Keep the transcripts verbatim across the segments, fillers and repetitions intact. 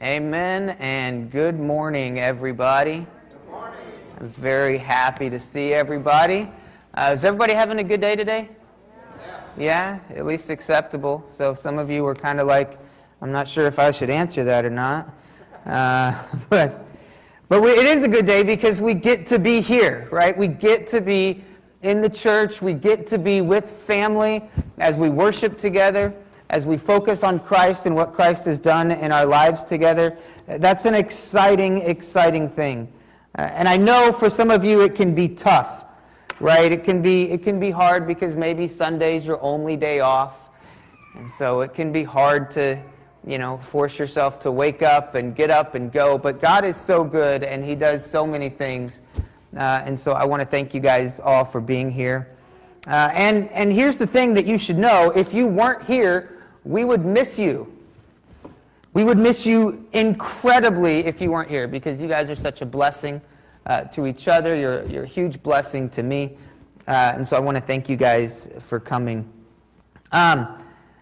Amen, and good morning, everybody. Good morning. I'm very happy to see everybody. Uh, is everybody having a good day today? Yeah. Yeah, at least acceptable. So some of you were kind of like, I'm not sure if I should answer that or not. Uh, but but we, it is a good day because we get to be here, right? We get to be in the church. We get to be with family as we worship together, as we focus on Christ and what Christ has done in our lives together. That's an exciting, exciting thing. Uh, and I know for some of you it can be tough, right? It can be it can be hard because maybe Sunday's your only day off. And so it can be hard to, you know, force yourself to wake up and get up and go. But God is so good and He does so many things. Uh, and so I want to thank you guys all for being here. Uh, and, and here's the thing that you should know. If you weren't here, we would miss you. We would miss you incredibly if you weren't here because you guys are such a blessing uh, to each other. You're, you're a huge blessing to me. Uh, and so I want to thank you guys for coming. Um,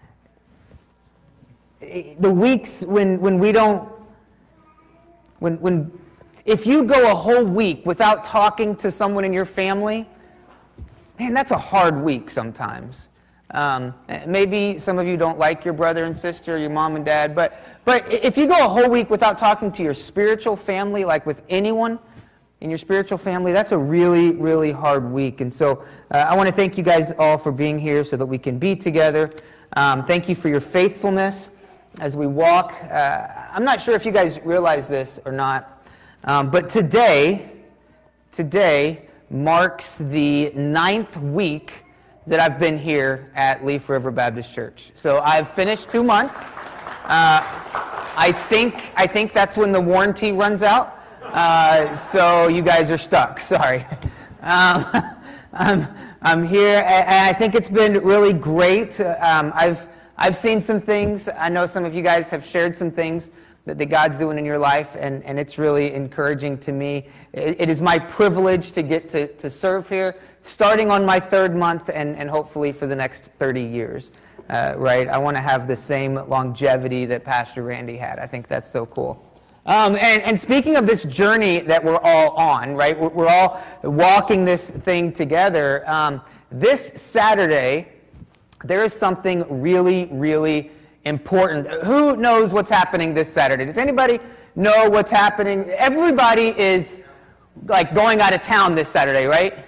the weeks when, when we don't, when, when, if you go a whole week without talking to someone in your family, man, that's a hard week sometimes. Um, maybe some of you don't like your brother and sister, your mom and dad, but but if you go a whole week without talking to your spiritual family, like with anyone in your spiritual family, that's a really, really hard week. And so uh, I want to thank you guys all for being here so that we can be together. Um, thank you for your faithfulness as we walk. Uh, I'm not sure if you guys realize this or not, um, but today, today marks the ninth week that I've been here at Leaf River Baptist Church. So I've finished two months. Uh, I think I think that's when the warranty runs out. Uh, so you guys are stuck. Sorry. Um, I'm I'm here, and I think it's been really great. Um, I've I've seen some things. I know some of you guys have shared some things that, that God's doing in your life, and, and it's really encouraging to me. It, it is my privilege to get to, to serve here, starting on my third month and, and hopefully for the next thirty years, uh, right? I want to have the same longevity that Pastor Randy had. I think that's so cool. Um, and, and speaking of this journey that we're all on, right? We're, we're all walking this thing together. Um, this Saturday, there is something really, really important. Who knows what's happening this Saturday? Does anybody know what's happening? Everybody is like going out of town this Saturday, right?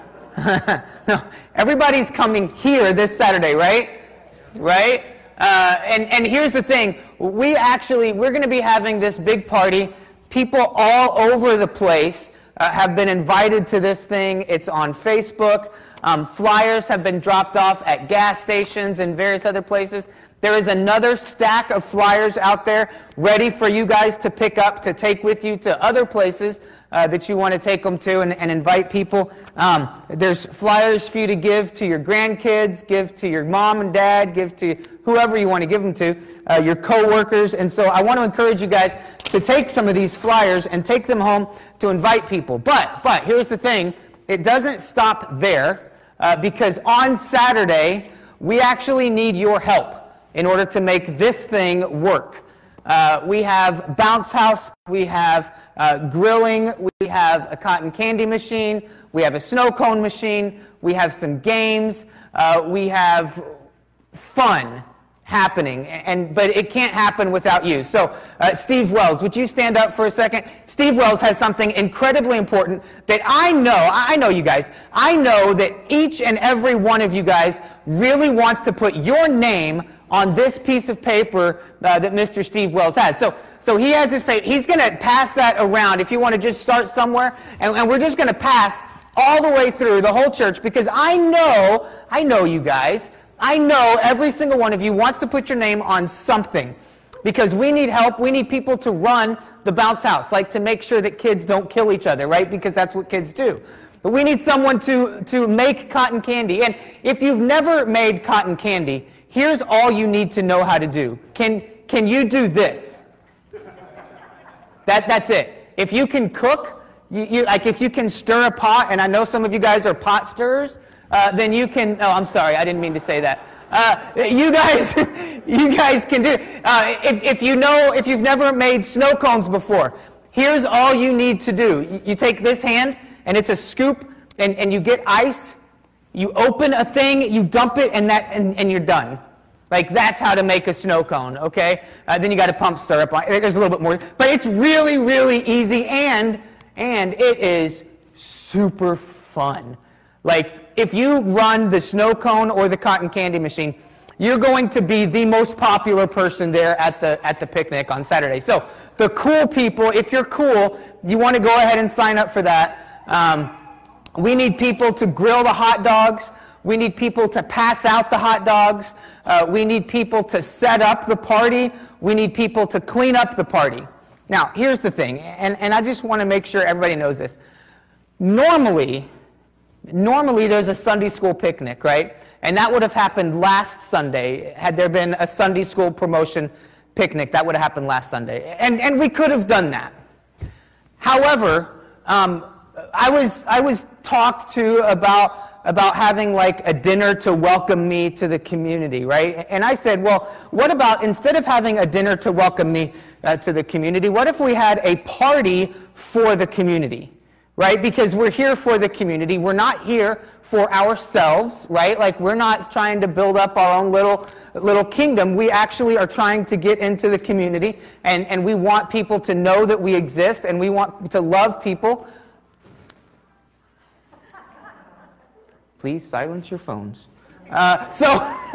No, everybody's coming here this Saturday, right? Right? Uh, and, and here's the thing. We actually, we're going to be having this big party. People all over the place uh, have been invited to this thing. It's on Facebook. Um, flyers have been dropped off at gas stations and various other places. There is another stack of flyers out there ready for you guys to pick up, to take with you to other places uh, that you want to take them to and, and invite people. Um, there's flyers for you to give to your grandkids, give to your mom and dad, give to whoever you want to give them to, uh, your coworkers. And so I want to encourage you guys to take some of these flyers and take them home to invite people. But, but here's the thing. It doesn't stop there uh, because on Saturday, we actually need your help in order to make this thing work. Uh, we have bounce house, we have uh, grilling, we have a cotton candy machine, we have a snow cone machine, we have some games, uh, we have fun happening, and but it can't happen without you. So uh, Steve Wells, would you stand up for a second? Steve Wells has something incredibly important that I know, I know you guys, I know that each and every one of you guys really wants to put your name on this piece of paper uh, that Mister Steve Wells has. So so he has his paper. He's going to pass that around if you want to just start somewhere. And, and we're just going to pass all the way through the whole church because I know, I know you guys, I know every single one of you wants to put your name on something because we need help. We need people to run the bounce house, like to make sure that kids don't kill each other, right? Because that's what kids do. But we need someone to, to make cotton candy. And if you've never made cotton candy, here's all you need to know how to do. Can can you do this? That that's it. If you can cook, you, you like if you can stir a pot, and I know some of you guys are pot stirrers, uh, then you can. Oh, I'm sorry, I didn't mean to say that. uh, you guys, you guys can do. Uh, if, if you know, if you've never made snow cones before, here's all you need to do. You, you take this hand, and it's a scoop, and, and you get ice. You open a thing, you dump it, and that, and, and you're done. Like, that's how to make a snow cone, okay? Uh, then you got to pump syrup on. There's a little bit more, but it's really, really easy, and and it is super fun. Like, if you run the snow cone or the cotton candy machine, you're going to be the most popular person there at the at the picnic on Saturday. So the cool people, if you're cool, you want to go ahead and sign up for that. Um, we need people to grill the hot dogs. We need people to pass out the hot dogs. Uh, we need people to set up the party. We need people to clean up the party. Now, here's the thing, and, and I just want to make sure everybody knows this. Normally, normally there's a Sunday school picnic, right? And that would have happened last Sunday. Had there been a Sunday school promotion picnic, that would have happened last Sunday. And, and we could have done that. However, um, I was, I was talked to about about having like a dinner to welcome me to the community, right? And I said, well, what about instead of having a dinner to welcome me uh, to the community, what if we had a party for the community, right? Because we're here for the community. We're not here for ourselves, right? Like, we're not trying to build up our own little little kingdom. We actually are trying to get into the community, and, and we want people to know that we exist, and we want to love people. Please silence your phones. Uh, so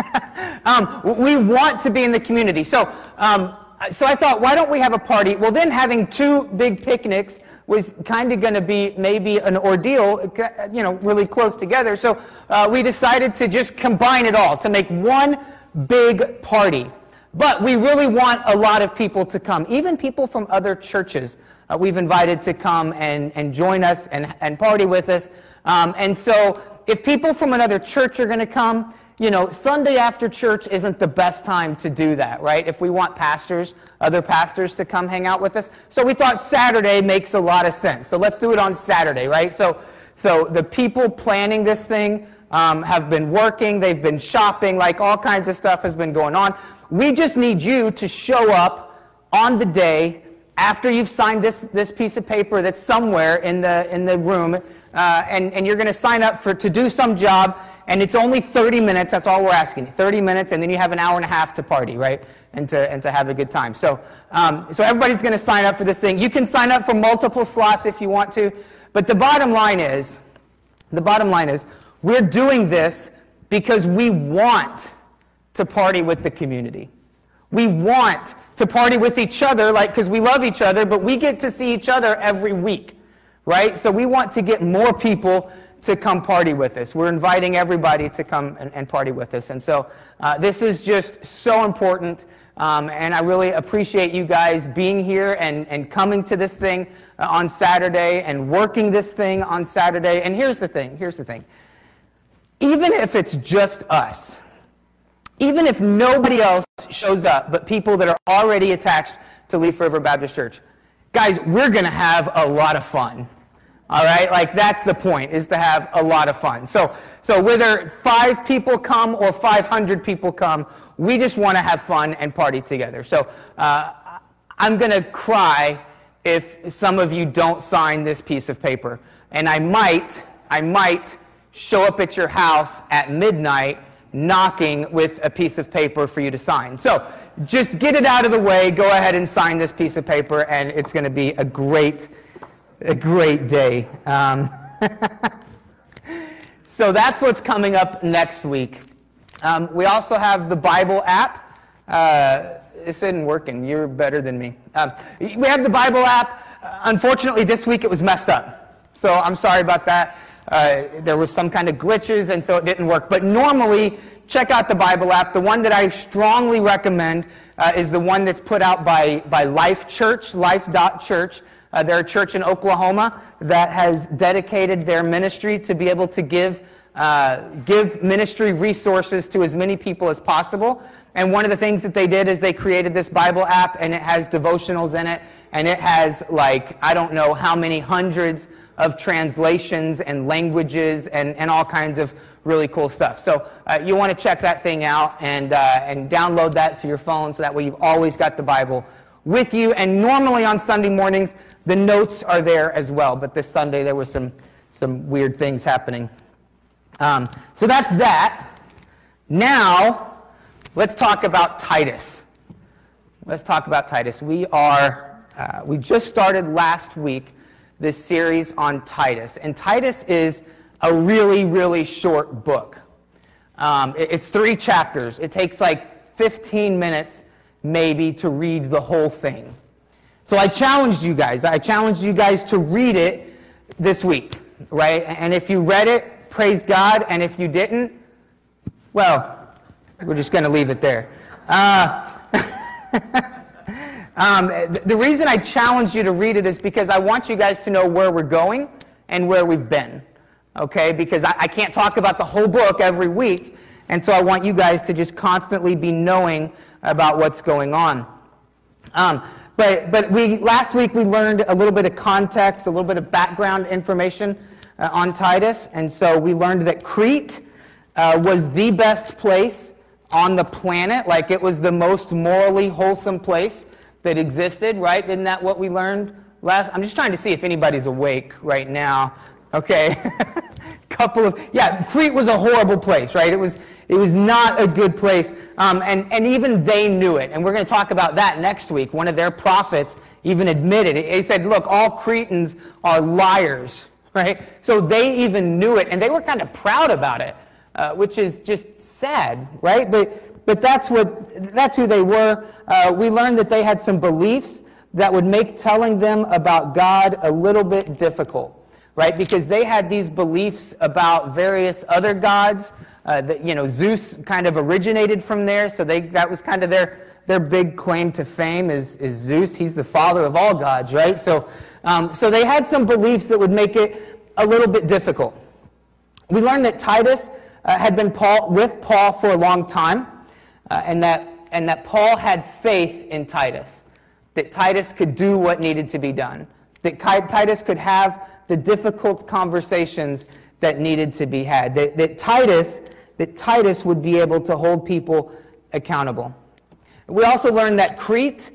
um, we want to be in the community. So, um, so I thought, why don't we have a party? Well, then having two big picnics was kind of going to be maybe an ordeal, you know, really close together. So uh, we decided to just combine it all to make one big party. But we really want a lot of people to come, even people from other churches. Uh, we've invited to come and, and join us and, and party with us. Um, and so if people from another church are going to come, you know, Sunday after church isn't the best time to do that, right? If we want pastors, other pastors to come hang out with us. So we thought Saturday makes a lot of sense. So let's do it on Saturday, right? So, so the people planning this thing um, have been working. They've been shopping. Like, all kinds of stuff has been going on. We just need you to show up on the day after you've signed this, this piece of paper that's somewhere in the, in the room. Uh, and, and you're going to sign up for to do some job, and it's only thirty minutes. That's all we're asking. thirty minutes, and then you have an hour and a half to party, right? And to and to have a good time. So, um, so everybody's going to sign up for this thing. You can sign up for multiple slots if you want to, but the bottom line is, the bottom line is, we're doing this because we want to party with the community. We want to party with each other, like, because we love each other, but we get to see each other every week. Right? So we want to get more people to come party with us. We're inviting everybody to come and, and party with us. And so uh, this is just so important. Um, and I really appreciate you guys being here and, and coming to this thing uh, on Saturday and working this thing on Saturday. And here's the thing. Here's the thing. Even if it's just us, even if nobody else shows up but people that are already attached to Leaf River Baptist Church, guys, we're going to have a lot of fun. All right? Like, that's the point, is to have a lot of fun. So, so whether five people come or five hundred people come, we just want to have fun and party together. So uh, I'm going to cry if some of you don't sign this piece of paper. And I might, I might show up at your house at midnight knocking with a piece of paper for you to sign. So just get it out of the way. Go ahead and sign this piece of paper, and it's going to be a great, a great day. Um, so that's what's coming up next week. Um, we also have the Bible app. Uh, this isn't working. You're better than me. Um, we have the Bible app. Uh, unfortunately, this week it was messed up. So I'm sorry about that. Uh, there was some kind of glitches, and so it didn't work. But normally, check out the Bible app. The one that I strongly recommend uh, is the one that's put out by, by Life Church, life dot church. Uh, they're a church in Oklahoma that has dedicated their ministry to be able to give, uh, give ministry resources to as many people as possible. And one of the things that they did is they created this Bible app, and it has devotionals in it, and it has, like, I don't know how many hundreds of translations and languages and, and all kinds of really cool stuff. So uh, you want to check that thing out and, uh, and download that to your phone so that way you've always got the Bible with you. And normally on Sunday mornings, the notes are there as well. But this Sunday, there were some, some weird things happening. Um, so that's that. Now, let's talk about Titus. Let's talk about Titus. We are, uh, we just started last week this series on Titus. And Titus is a really, really short book. Um, it, it's three chapters. It takes like fifteen minutes maybe to read the whole thing. So I challenged you guys. I challenged you guys to read it this week, right? And if you read it, praise God. And if you didn't, well, we're just going to leave it there. Uh, um, the reason I challenged you to read it is because I want you guys to know where we're going and where we've been, okay? Because I, I can't talk about the whole book every week, and so I want you guys to just constantly be knowing about what's going on. Um, but but we last week we learned a little bit of context, a little bit of background information uh, on Titus, and so we learned that Crete uh, was the best place on the planet, like it was the most morally wholesome place that existed, right? Isn't that what we learned last? I'm just trying to see if anybody's awake right now. Okay, couple of yeah, Crete was a horrible place, right? It was it was not a good place, um, and and even they knew it. And we're going to talk about that next week. One of their prophets even admitted it. He said, "Look, all Cretans are liars," right? So they even knew it, and they were kind of proud about it. Uh, which is just sad, right? But but that's what that's who they were. Uh, we learned that they had some beliefs that would make telling them about God a little bit difficult, right? Because they had these beliefs about various other gods. Uh, that, you know, Zeus kind of originated from there, so they that was kind of their their big claim to fame is is Zeus. He's the father of all gods, right? So um, so they had some beliefs that would make it a little bit difficult. We learned that Titus Uh, had been Paul, with Paul for a long time, uh, and that and that Paul had faith in Titus, that Titus could do what needed to be done, that Titus could have the difficult conversations that needed to be had, that, that Titus that Titus would be able to hold people accountable. We also learned that Crete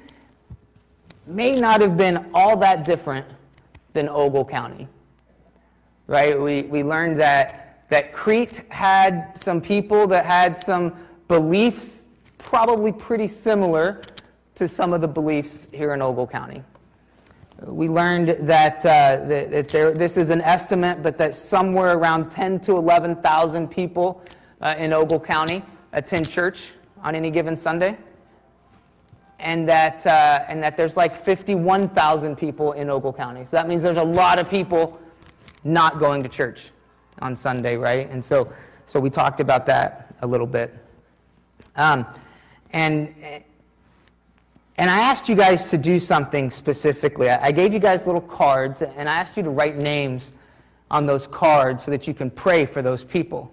may not have been all that different than Ogle County, right? We we learned that. that Crete had some people that had some beliefs probably pretty similar to some of the beliefs here in Ogle County. We learned that, uh, that, that there, this is an estimate, but that somewhere around ten to eleven thousand people uh, in Ogle County attend church on any given Sunday, and that, uh, and that there's like fifty-one thousand people in Ogle County. So that means there's a lot of people not going to church on Sunday, right? And so so we talked about that a little bit. Um, and and I asked you guys to do something specifically. I gave you guys little cards, and I asked you to write names on those cards so that you can pray for those people.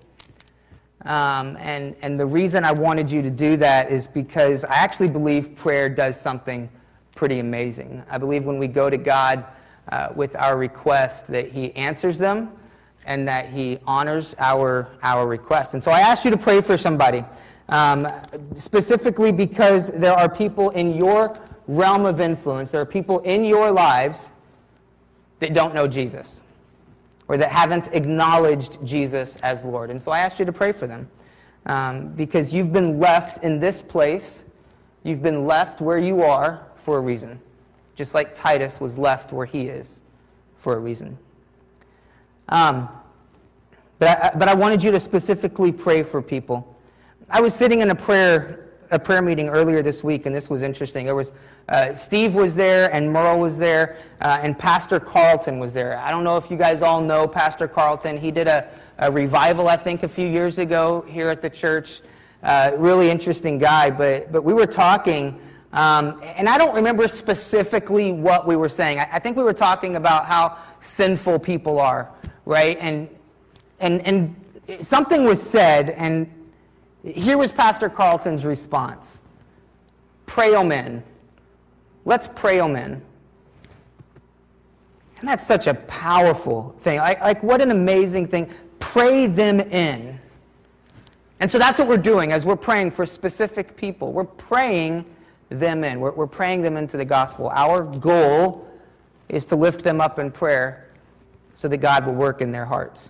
Um, and, and the reason I wanted you to do that is because I actually believe prayer does something pretty amazing. I believe when we go to God uh, with our request that He answers them, and that He honors our our request. And so I asked you to pray for somebody, um, specifically because there are people in your realm of influence, there are people in your lives that don't know Jesus, or that haven't acknowledged Jesus as Lord. And so I asked you to pray for them, um, because you've been left in this place, you've been left where you are for a reason, just like Titus was left where he is for a reason. Um, but I, but I wanted you to specifically pray for people. I was sitting in a prayer a prayer meeting earlier this week, and this was interesting. There was uh, Steve was there, and Merle was there, uh, and Pastor Carlton was there. I don't know if you guys all know Pastor Carlton. He did a, a revival, I think, a few years ago here at the church. Uh, really interesting guy. But but we were talking, um, and I don't remember specifically what we were saying. I, I think we were talking about how sinful people are. Right, and and and something was said, and here was Pastor Carlton's response: "Pray, O men. Let's pray, O men." And that's such a powerful thing. Like, like what an amazing thing. Pray them in. And so that's what we're doing as we're praying for specific people. We're praying them in. We're, we're praying them into the gospel. Our goal is to lift them up in prayer so that God will work in their hearts.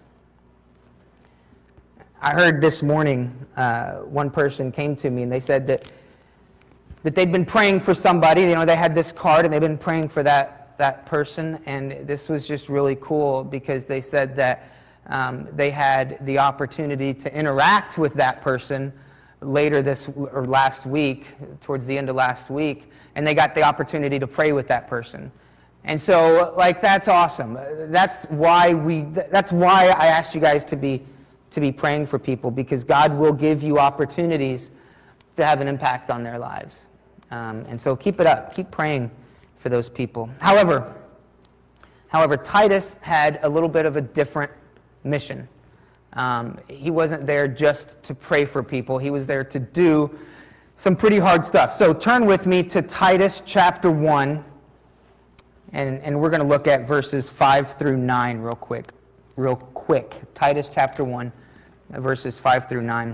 I heard this morning uh, one person came to me and they said that that they'd been praying for somebody. You know, they had this card and they've been praying for that that person. And this was just really cool because they said that um, they had the opportunity to interact with that person later this or last week, towards the end of last week, and they got the opportunity to pray with that person. And so, like, that's awesome. That's why we. That's why I asked you guys to be to be praying for people, because God will give you opportunities to have an impact on their lives. Um, and so, keep it up. Keep praying for those people. However, however, Titus had a little bit of a different mission. Um, he wasn't there just to pray for people. He was there to do some pretty hard stuff. So turn with me to Titus chapter one, and, and we're going to look at verses five through nine real quick. Real quick. Titus chapter one, verses five through nine.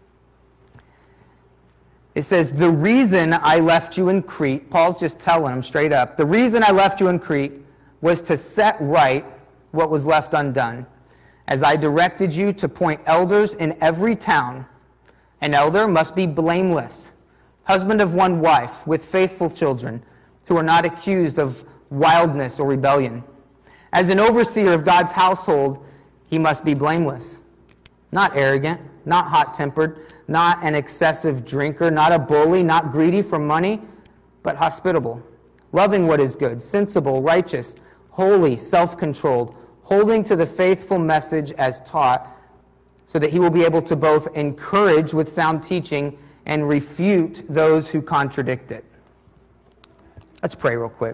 It says, "The reason I left you in Crete," Paul's just telling him straight up, "the reason I left you in Crete was to set right what was left undone, as I directed you to appoint elders in every town. An elder must be blameless, husband of one wife, with faithful children, who are not accused of wildness or rebellion. As an overseer of God's household, he must be blameless, not arrogant, not hot-tempered, not an excessive drinker, not a bully, not greedy for money, but hospitable, loving what is good, sensible, righteous, holy, self-controlled, holding to the faithful message as taught, so that he will be able to both encourage with sound teaching and refute those who contradict it." Let's pray real quick.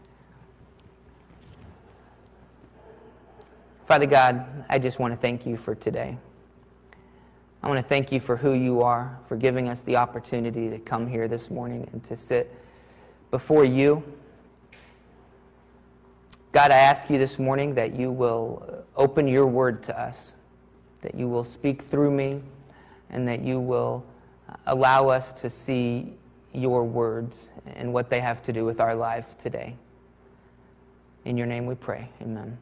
Father God, I just want to thank you for today. I want to thank you for who you are, for giving us the opportunity to come here this morning and to sit before you. God, I ask you this morning that you will open your word to us, that you will speak through me, and that you will allow us to see your words and what they have to do with our life today. In your name we pray. Amen.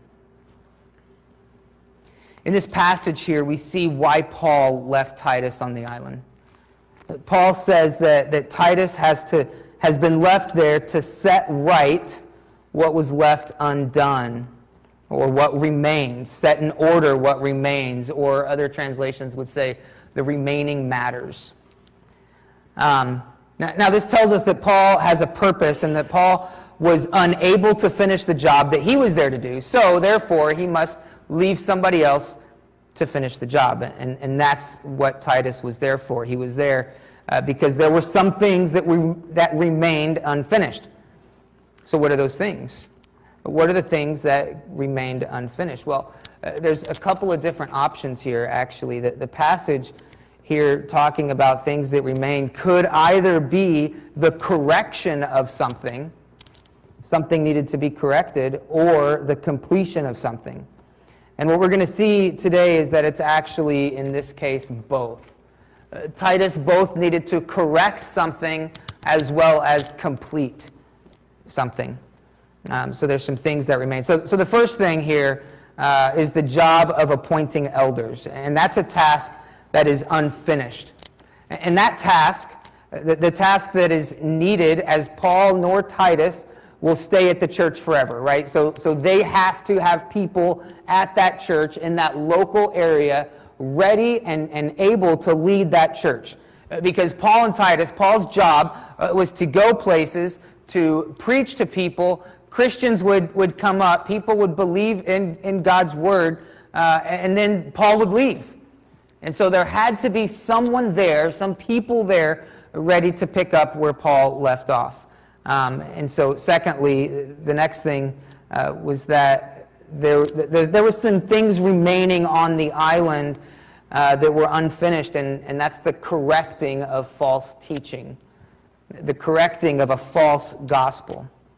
In this passage here, we see why Paul left Titus on the island. Paul says that, that Titus has to has been left there to set right what was left undone, or what remains, set in order what remains, or other translations would say the remaining matters. Um, now, now this tells us that Paul has a purpose and that Paul was unable to finish the job that he was there to do, so therefore he must leave somebody else to finish the job, and, and that's what Titus was there for. He was there uh, because there were some things that, we, that remained unfinished. So what are those things? What are the things that remained unfinished? Well, uh, there's a couple of different options here, actually. The, the passage here talking about things that remain could either be the correction of something, something needed to be corrected, or the completion of something. And what we're going to see today is that it's actually, in this case, both. Uh, Titus both needed to correct something as well as complete something. Um, so there's some things that remain. So, so the first thing here uh, is the job of appointing elders. And that's a task that is unfinished. And that task, the, the task that is needed, as Paul nor Titus will stay at the church forever, right? So, so they have to have people at that church in that local area ready and, and able to lead that church. Because Paul and Titus, Paul's job uh, was to go places, to preach to people. Christians would, would come up, people would believe in, in God's word, uh, and then Paul would leave. And so there had to be someone there, some people there, ready to pick up where Paul left off. Um, and so secondly, the next thing uh, was that there, there, there were some things remaining on the island uh, that were unfinished, and, and that's the correcting of false teaching. The correcting of a false gospel.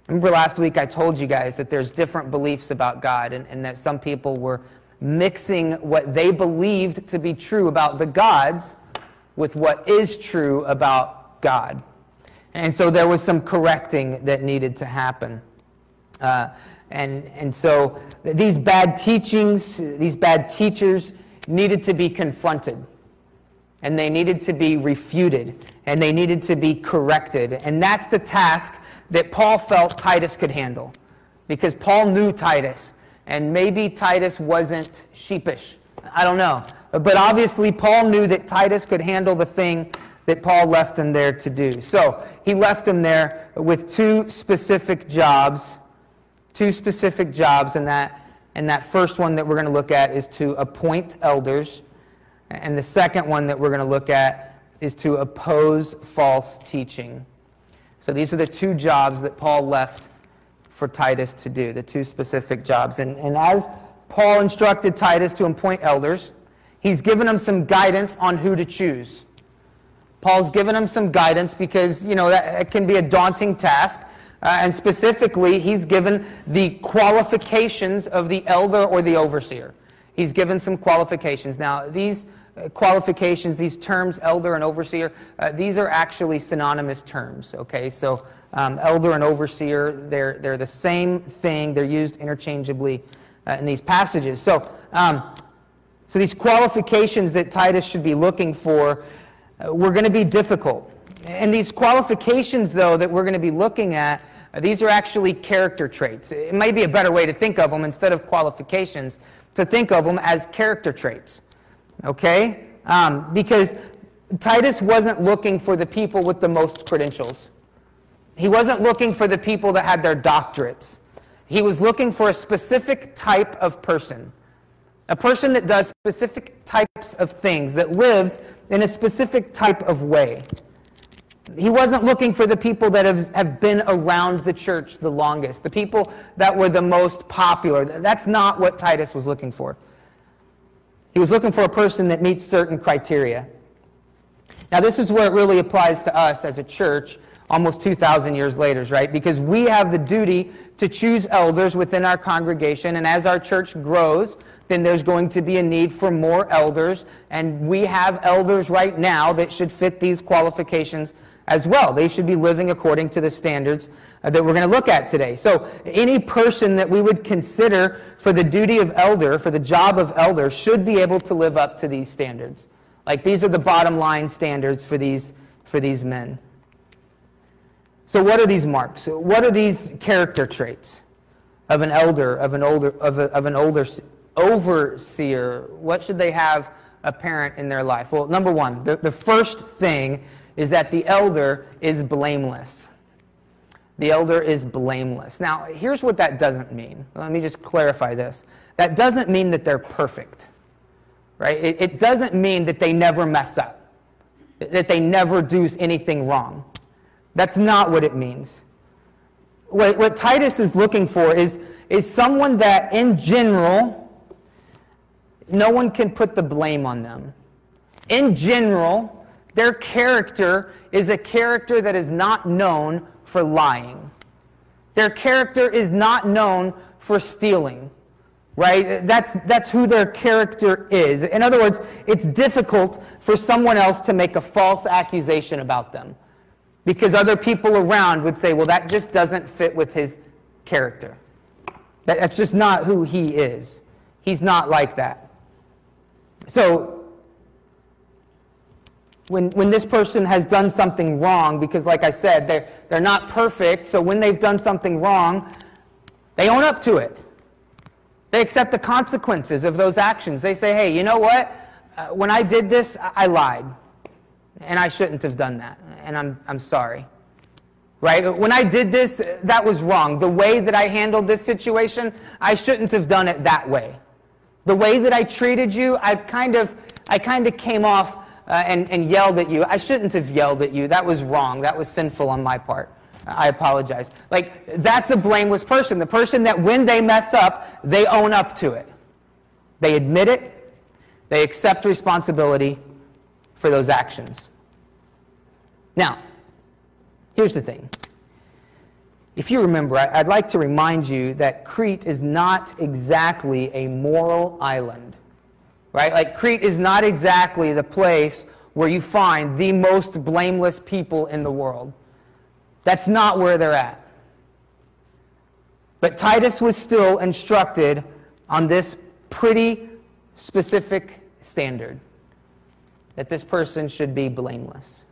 Remember last week I told you guys that there's different beliefs about God, and, and that some people were mixing what they believed to be true about the gods with what is true about God. And so there was some correcting that needed to happen. Uh, and, and so these bad teachings, these bad teachers needed to be confronted. And they needed to be refuted. And they needed to be corrected. And that's the task that Paul felt Titus could handle. Because Paul knew Titus. And maybe Titus wasn't sheepish. I don't know. But obviously Paul knew that Titus could handle the thing that Paul left him there to do. So he left him there with two specific jobs. Two specific jobs. And that, and that first one that we're going to look at is to appoint elders. And the second one that we're going to look at is to oppose false teaching. So these are the two jobs that Paul left for Titus to do, the two specific jobs. And, and as Paul instructed Titus to appoint elders, he's given him some guidance on who to choose. Paul's given him some guidance because, you know, that it can be a daunting task. Uh, and specifically, he's given the qualifications of the elder or the overseer. He's given some qualifications. Now, these uh, qualifications, these terms, elder and overseer, uh, these are actually synonymous terms, okay? So, um, elder and overseer, they're, they're the same thing. They're used interchangeably uh, in these passages. So, um, so these qualifications that Titus should be looking for uh, were going to be difficult. And these qualifications, though, that we're going to be looking at, uh, these are actually character traits. It might be a better way to think of them instead of qualifications, to think of them as character traits, okay? Um, because Titus wasn't looking for the people with the most credentials. He wasn't looking for the people that had their doctorates. He was looking for a specific type of person, a person that does specific types of things, that lives in a specific type of way. He wasn't looking for the people that have, have been around the church the longest, the people that were the most popular. That's not what Titus was looking for. He was looking for a person that meets certain criteria. Now, this is where it really applies to us as a church almost two thousand years later, right? Because we have the duty to choose elders within our congregation, and as our church grows, then there's going to be a need for more elders, and we have elders right now that should fit these qualifications as well. They should be living according to the standards uh, that we're going to look at today. So any person that we would consider for the duty of elder, for the job of elder, should be able to live up to these standards. Like, these are the bottom line standards for these, for these men. So what are these marks? What are these character traits of an elder, of an older, of, a, of an older overseer? What should they have apparent in their life? Well, number one, the, the first thing is that the elder is blameless. The elder is blameless. Now, here's what that doesn't mean. Let me just clarify this. That doesn't mean that they're perfect, right? It, it doesn't mean that they never mess up, that they never do anything wrong. That's not what it means. What, what Titus is looking for is, is someone that, in general, no one can put the blame on them. In general, their character is a character that is not known for lying. Their character is not known for stealing, right? That's, that's who their character is. In other words, it's difficult for someone else to make a false accusation about them, because other people around would say, well, that just doesn't fit with his character. That, that's just not who he is. He's not like that. So, when, when this person has done something wrong, because like I said, they're, they're not perfect, so when they've done something wrong, they own up to it. They accept the consequences of those actions. They say, hey, you know what? Uh, when I did this, I, I lied. And I shouldn't have done that. And I'm, I'm sorry. Right? When I did this, that was wrong. The way that I handled this situation, I shouldn't have done it that way. The way that I treated you, I kind of, I kind of came off uh, and, and yelled at you. I shouldn't have yelled at you. That was wrong. That was sinful on my part. I apologize. Like, that's a blameless person. The person that when they mess up, they own up to it. They admit it. They accept responsibility for those actions. Now, here's the thing. if you remember, I- I'd like to remind you that Crete is not exactly a moral island, right? Like, Crete is not exactly the place where you find the most blameless people in the world. That's not where they're at. But Titus was still instructed on this pretty specific standard, that this person should be blameless.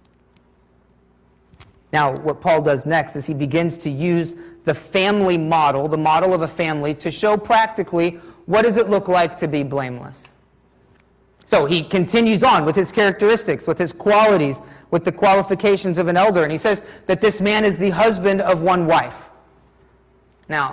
Now, what Paul does next is he begins to use the family model, the model of a family, to show practically what does it look like to be blameless. So he continues on with his characteristics, with his qualities, with the qualifications of an elder, and he says that this man is the husband of one wife. Now,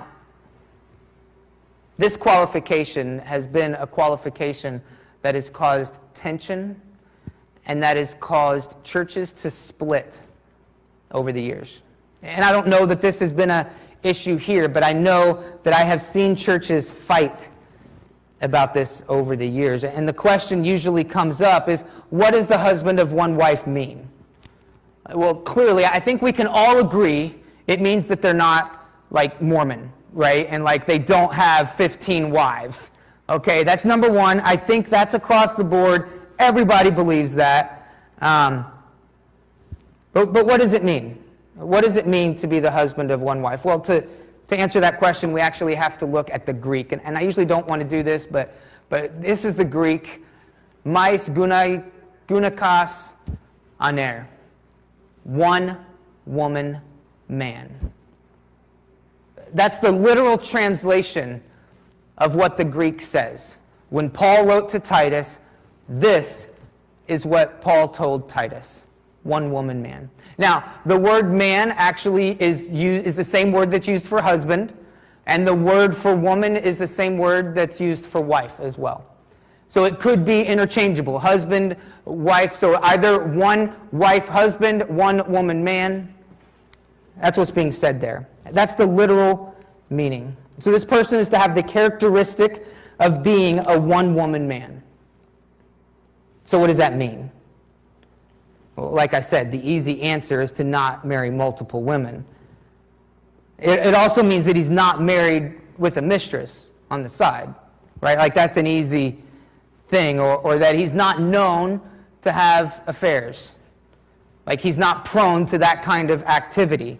this qualification has been a qualification that has caused tension and that has caused churches to split over the years. And I don't know that this has been an issue here, but I know that I have seen churches fight about this over the years. And the question usually comes up is, what does the husband of one wife mean? Well, clearly, I think we can all agree it means that they're not like Mormon, right? And like they don't have fifteen wives. Okay, that's number one. I think that's across the board. Everybody believes that. Um, but, but what does it mean? What does it mean to be the husband of one wife? Well, to, to answer that question, we actually have to look at the Greek. And, and I usually don't want to do this, but, but this is the Greek. Mais gunai, gunakas aner. One woman man. That's the literal translation of what the Greek says. When Paul wrote to Titus, this is what Paul told Titus. One woman man. Now, the word man actually is used, is the same word that's used for husband, and the word for woman is the same word that's used for wife as well. So it could be interchangeable, husband, wife, so either one wife, husband, one woman, man. That's what's being said there. That's the literal meaning. So this person is to have the characteristic of being a one-woman man. So what does that mean? Well, like I said, the easy answer is to not marry multiple women. It, it also means that he's not married with a mistress on the side, right? Like that's an easy thing, or, or that he's not known to have affairs. Like he's not prone to that kind of activity.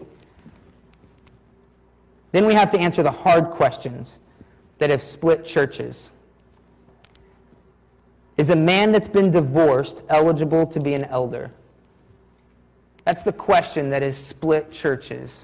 Then we have to answer the hard questions that have split churches. Is a man that's been divorced eligible to be an elder? That's the question that has split churches.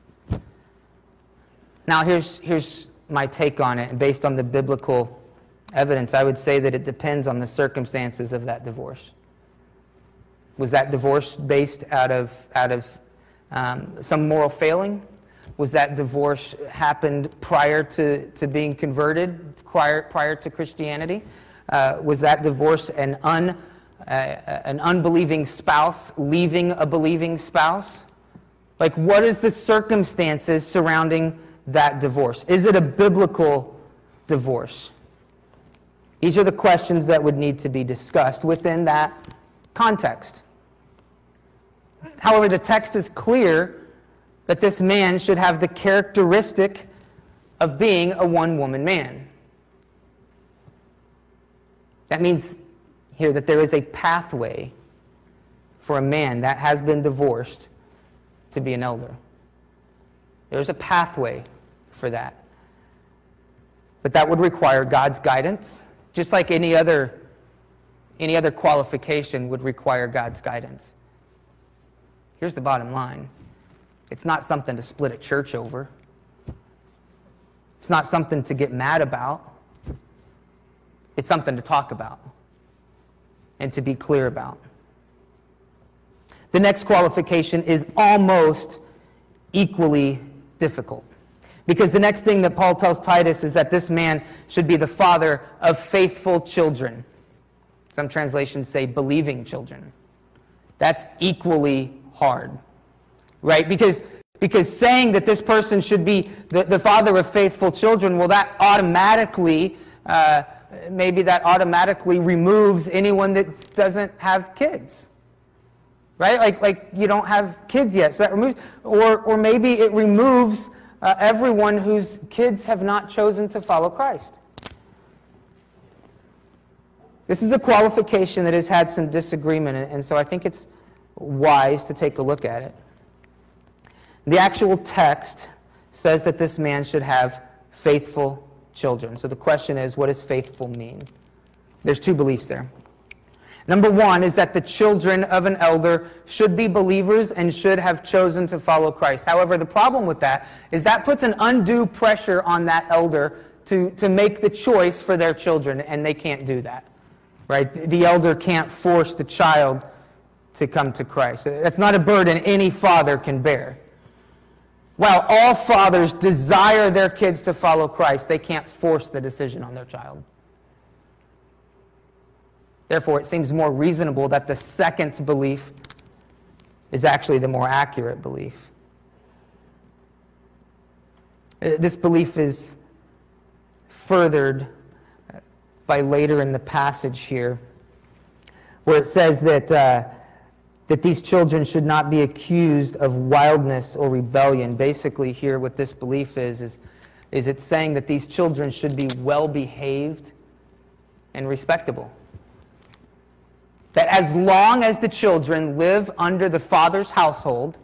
Now, here's, here's my take on it, and based on the biblical evidence, I would say that it depends on the circumstances of that divorce. Was that divorce based out of, out of um, some moral failing? Was that divorce happened prior to, to being converted, prior, prior to Christianity? Uh, was that divorce an, un, uh, an unbelieving spouse leaving a believing spouse? Like, what is the circumstances surrounding that divorce? Is it a biblical divorce? These are the questions that would need to be discussed within that context. However, the text is clear that this man should have the characteristic of being a one-woman man. That means here that there is a pathway for a man that has been divorced to be an elder. There's a pathway for that. But that would require God's guidance, just like any other, any other qualification would require God's guidance. Here's the bottom line. It's not something to split a church over. It's not something to get mad about. It's something to talk about and to be clear about. The next qualification is almost equally difficult, because the next thing that Paul tells Titus is that this man should be the father of faithful children. Some translations say believing children. That's equally hard, right? Because, because saying that this person should be the, the father of faithful children, well, that automatically, uh, maybe that automatically removes anyone that doesn't have kids, right? Like, like you don't have kids yet. So that removes, or, or maybe it removes uh, everyone whose kids have not chosen to follow Christ. This is a qualification that has had some disagreement, and, and so I think it's wise to take a look at it. The actual text says that this man should have faithful children. So the question is, what does faithful mean? There's two beliefs there. Number one is that the children of an elder should be believers and should have chosen to follow Christ. However, the problem with that is that puts an undue pressure on that elder to, to make the choice for their children, and they can't do that. Right? The elder can't force the child to come to Christ. That's not a burden any father can bear. While all fathers desire their kids to follow Christ, they can't force the decision on their child. Therefore, it seems more reasonable that the second belief is actually the more accurate belief. This belief is furthered by later in the passage here, where it says that uh, that these children should not be accused of wildness or rebellion. Basically, here what this belief is, is, is it's saying that these children should be well-behaved and respectable. That as long as the children live under the father's household,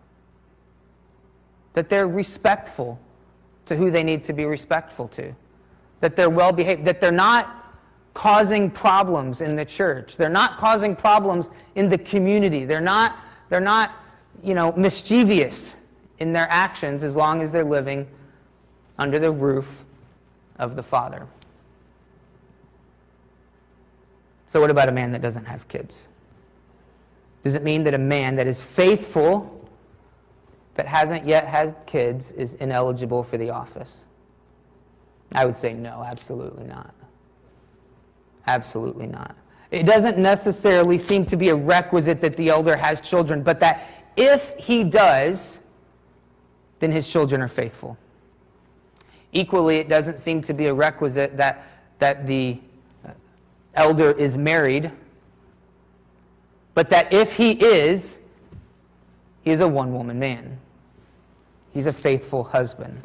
that they're respectful to who they need to be respectful to. That they're well-behaved, that they're not causing problems in the church. They're not causing problems in the community. They're not, they're not, you know, mischievous in their actions as long as they're living under the roof of the Father. So what about a man that doesn't have kids? Does it mean that a man that is faithful but hasn't yet had kids is ineligible for the office? I would say no, absolutely not. Absolutely not. It doesn't necessarily seem to be a requisite that the elder has children, but that if he does, then his children are faithful. Equally, it doesn't seem to be a requisite that, that the elder is married, but that if he is, he is a one-woman man. He's a faithful husband.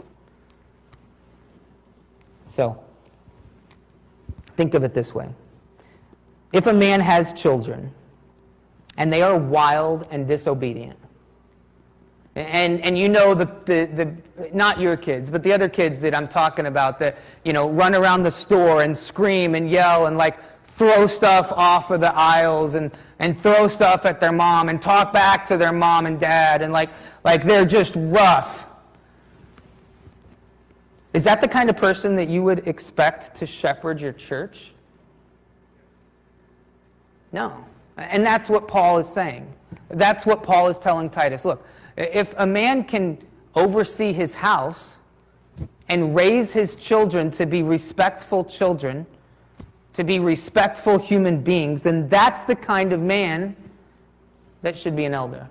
So, think of it this way. If a man has children, and they are wild and disobedient, and and you know the, the, the not your kids, but the other kids that I'm talking about that, you know, run around the store and scream and yell and like throw stuff off of the aisles and, and throw stuff at their mom and talk back to their mom and dad and like like they're just rough. Is that the kind of person that you would expect to shepherd your church? No. And that's what Paul is saying. That's what Paul is telling Titus. Look, if a man can oversee his house and raise his children to be respectful children, to be respectful human beings, then that's the kind of man that should be an elder.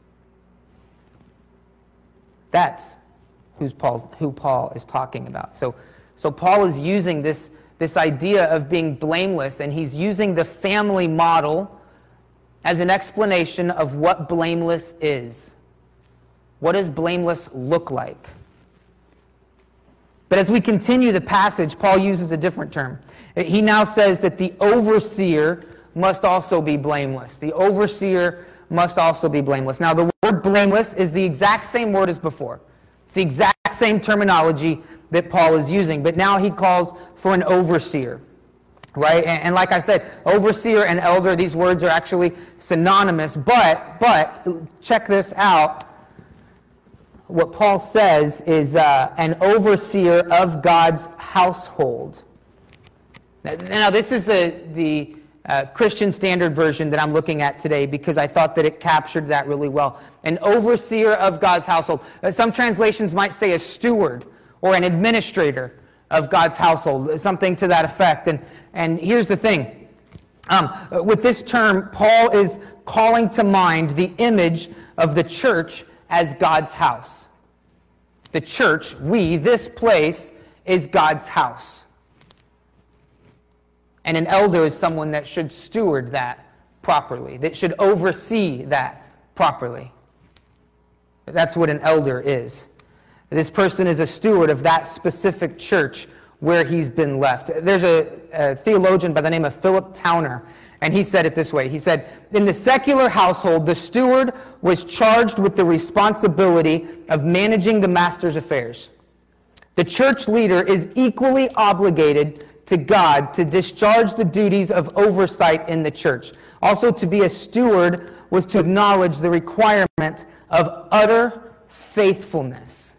That's who's Paul, who Paul is talking about. So, so Paul is using this, this idea of being blameless, and he's using the family model as an explanation of what blameless is. What does blameless look like? But as we continue the passage, Paul uses a different term. He now says that the overseer must also be blameless. The overseer must also be blameless. Now, the word blameless is the exact same word as before. It's the exact same terminology that Paul is using, but now he calls for an overseer, right? And, and like I said, overseer and elder, these words are actually synonymous, but, but check this out. What Paul says is uh, an overseer of God's household. Now, now this is the, the uh, Christian Standard Version that I'm looking at today because I thought that it captured that really well. An overseer of God's household. Uh, some translations might say a steward or an administrator of God's household, something to that effect. And, and here's the thing. Um, with this term, Paul is calling to mind the image of the church as God's house. The church, we, this place, is God's house. And an elder is someone that should steward that properly, that should oversee that properly. That's what an elder is. This person is a steward of that specific church where he's been left. There's a, a theologian by the name of Philip Towner, and he said it this way. He said, in the secular household, the steward was charged with the responsibility of managing the master's affairs. The church leader is equally obligated to God to discharge the duties of oversight in the church. Also, to be a steward was to acknowledge the requirement of utter faithfulness.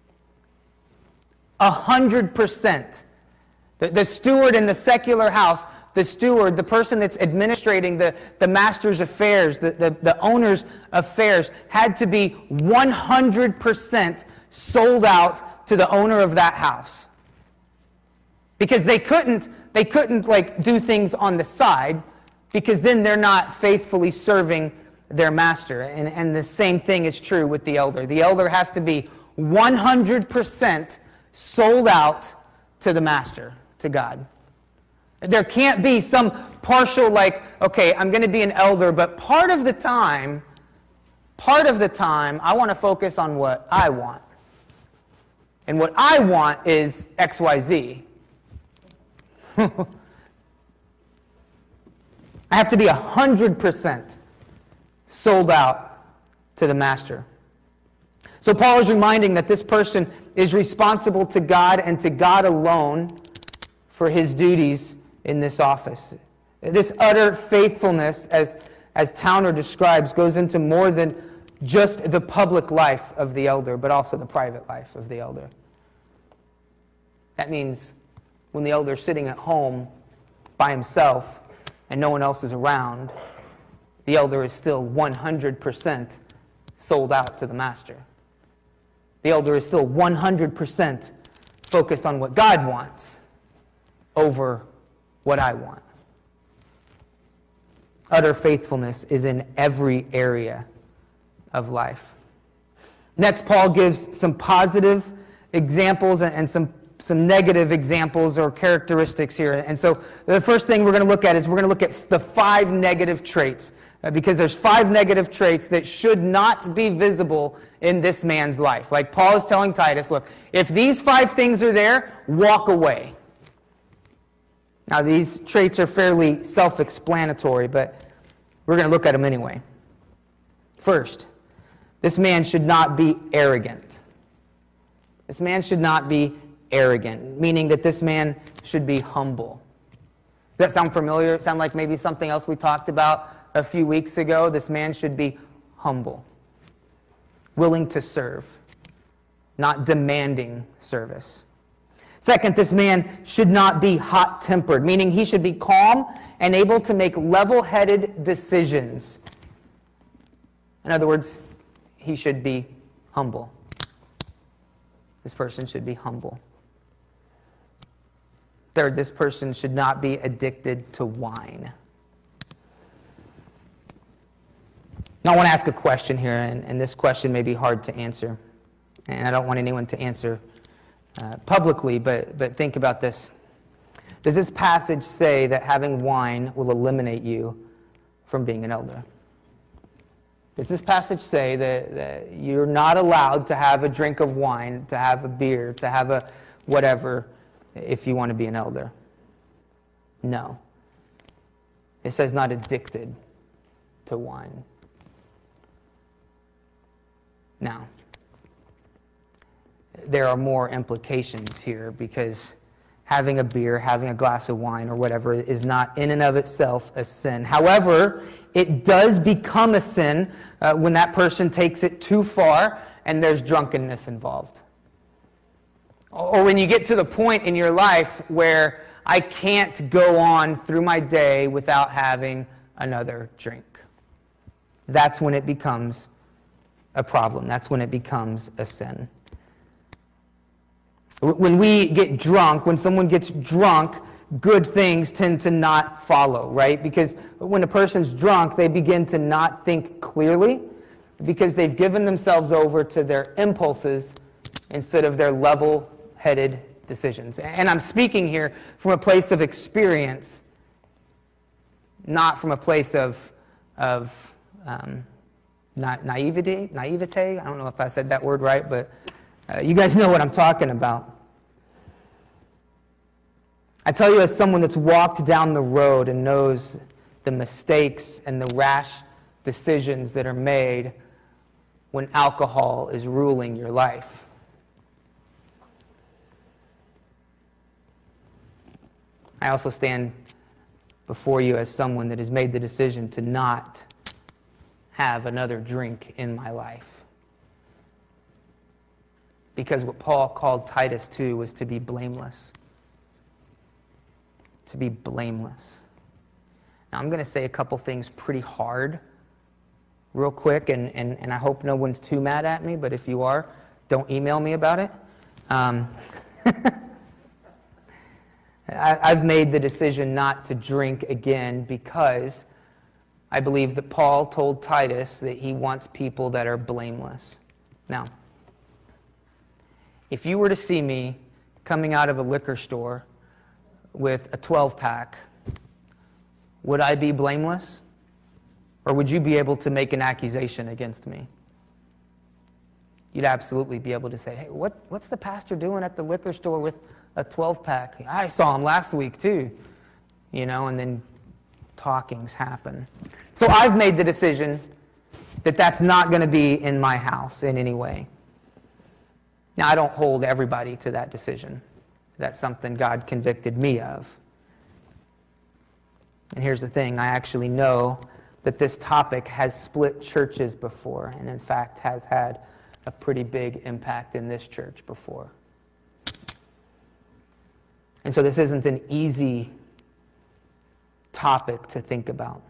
A hundred percent. The, the steward in the secular house, the steward, the person that's administrating the, the master's affairs, the, the, the owner's affairs, had to be one hundred percent sold out to the owner of that house. Because they couldn't, they couldn't like do things on the side, because then they're not faithfully serving their master. And, and the same thing is true with the elder. The elder has to be one hundred percent sold out to the master, to God. There can't be some partial, like, okay, I'm going to be an elder, but part of the time, part of the time, I want to focus on what I want. And what I want is X Y Z. I have to be one hundred percent sold out to the master. So Paul is reminding that this person is responsible to God and to God alone for his duties in this office. This utter faithfulness, as, as Towner describes, goes into more than just the public life of the elder, but also the private life of the elder. That means when the elder is sitting at home by himself and no one else is around, the elder is still one hundred percent sold out to the master. The elder is still one hundred percent focused on what God wants over what I want. Utter faithfulness is in every area of life. Next, Paul gives some positive examples and some, some negative examples or characteristics here. And so the first thing we're going to look at is we're going to look at the five negative traits. Uh, because there's five negative traits that should not be visible in this man's life. Like Paul is telling Titus, look, if these five things are there, walk away. Now, these traits are fairly self-explanatory, but we're going to look at them anyway. First, this man should not be arrogant. This man should not be arrogant, meaning that this man should be humble. Does that sound familiar? Sound like maybe something else we talked about a few weeks ago? This man should be humble, willing to serve, not demanding service. Second, this man should not be hot-tempered, meaning he should be calm and able to make level-headed decisions. In other words, he should be humble. This person should be humble. Third, this person should not be addicted to wine. Now, I want to ask a question here, and, and this question may be hard to answer. And I don't want anyone to answer uh, publicly, but, but think about this. Does this passage say that having wine will eliminate you from being an elder? Does this passage say that, that you're not allowed to have a drink of wine, to have a beer, to have a whatever, if you want to be an elder? No. It says not addicted to wine. Now, there are more implications here, because having a beer, having a glass of wine or whatever is not in and of itself a sin. However, it does become a sin uh, when that person takes it too far and there's drunkenness involved. Or when you get to the point in your life where I can't go on through my day without having another drink. That's when it becomes a problem. That's when it becomes a sin. When we get drunk, when someone gets drunk, good things tend to not follow, right? Because when a person's drunk, they begin to not think clearly because they've given themselves over to their impulses instead of their level-headed decisions. And I'm speaking here from a place of experience. not from a place of, of um, na- naivety, naivete. I don't know if I said that word right, but uh, you guys know what I'm talking about. I tell you, as someone that's walked down the road and knows the mistakes and the rash decisions that are made when alcohol is ruling your life. I also stand before you as someone that has made the decision to not have another drink in my life. Because what Paul called Titus to was to be blameless. To be blameless. Now, I'm going to say a couple things pretty hard, real quick, and, and, and I hope no one's too mad at me, but if you are, don't email me about it. Um, I, I've made the decision not to drink again because I believe that Paul told Titus that he wants people that are blameless. Now, if you were to see me coming out of a liquor store with a twelve-pack, would I be blameless? Or would you be able to make an accusation against me? You'd absolutely be able to say, hey, what, what's the pastor doing at the liquor store with a twelve-pack? I saw him last week too. You know, and then talkings happen. So I've made the decision that that's not going to be in my house in any way. Now, I don't hold everybody to that decision. That's something God convicted me of. And here's the thing, I actually know that this topic has split churches before, and in fact has had a pretty big impact in this church before. And so this isn't an easy topic to think about.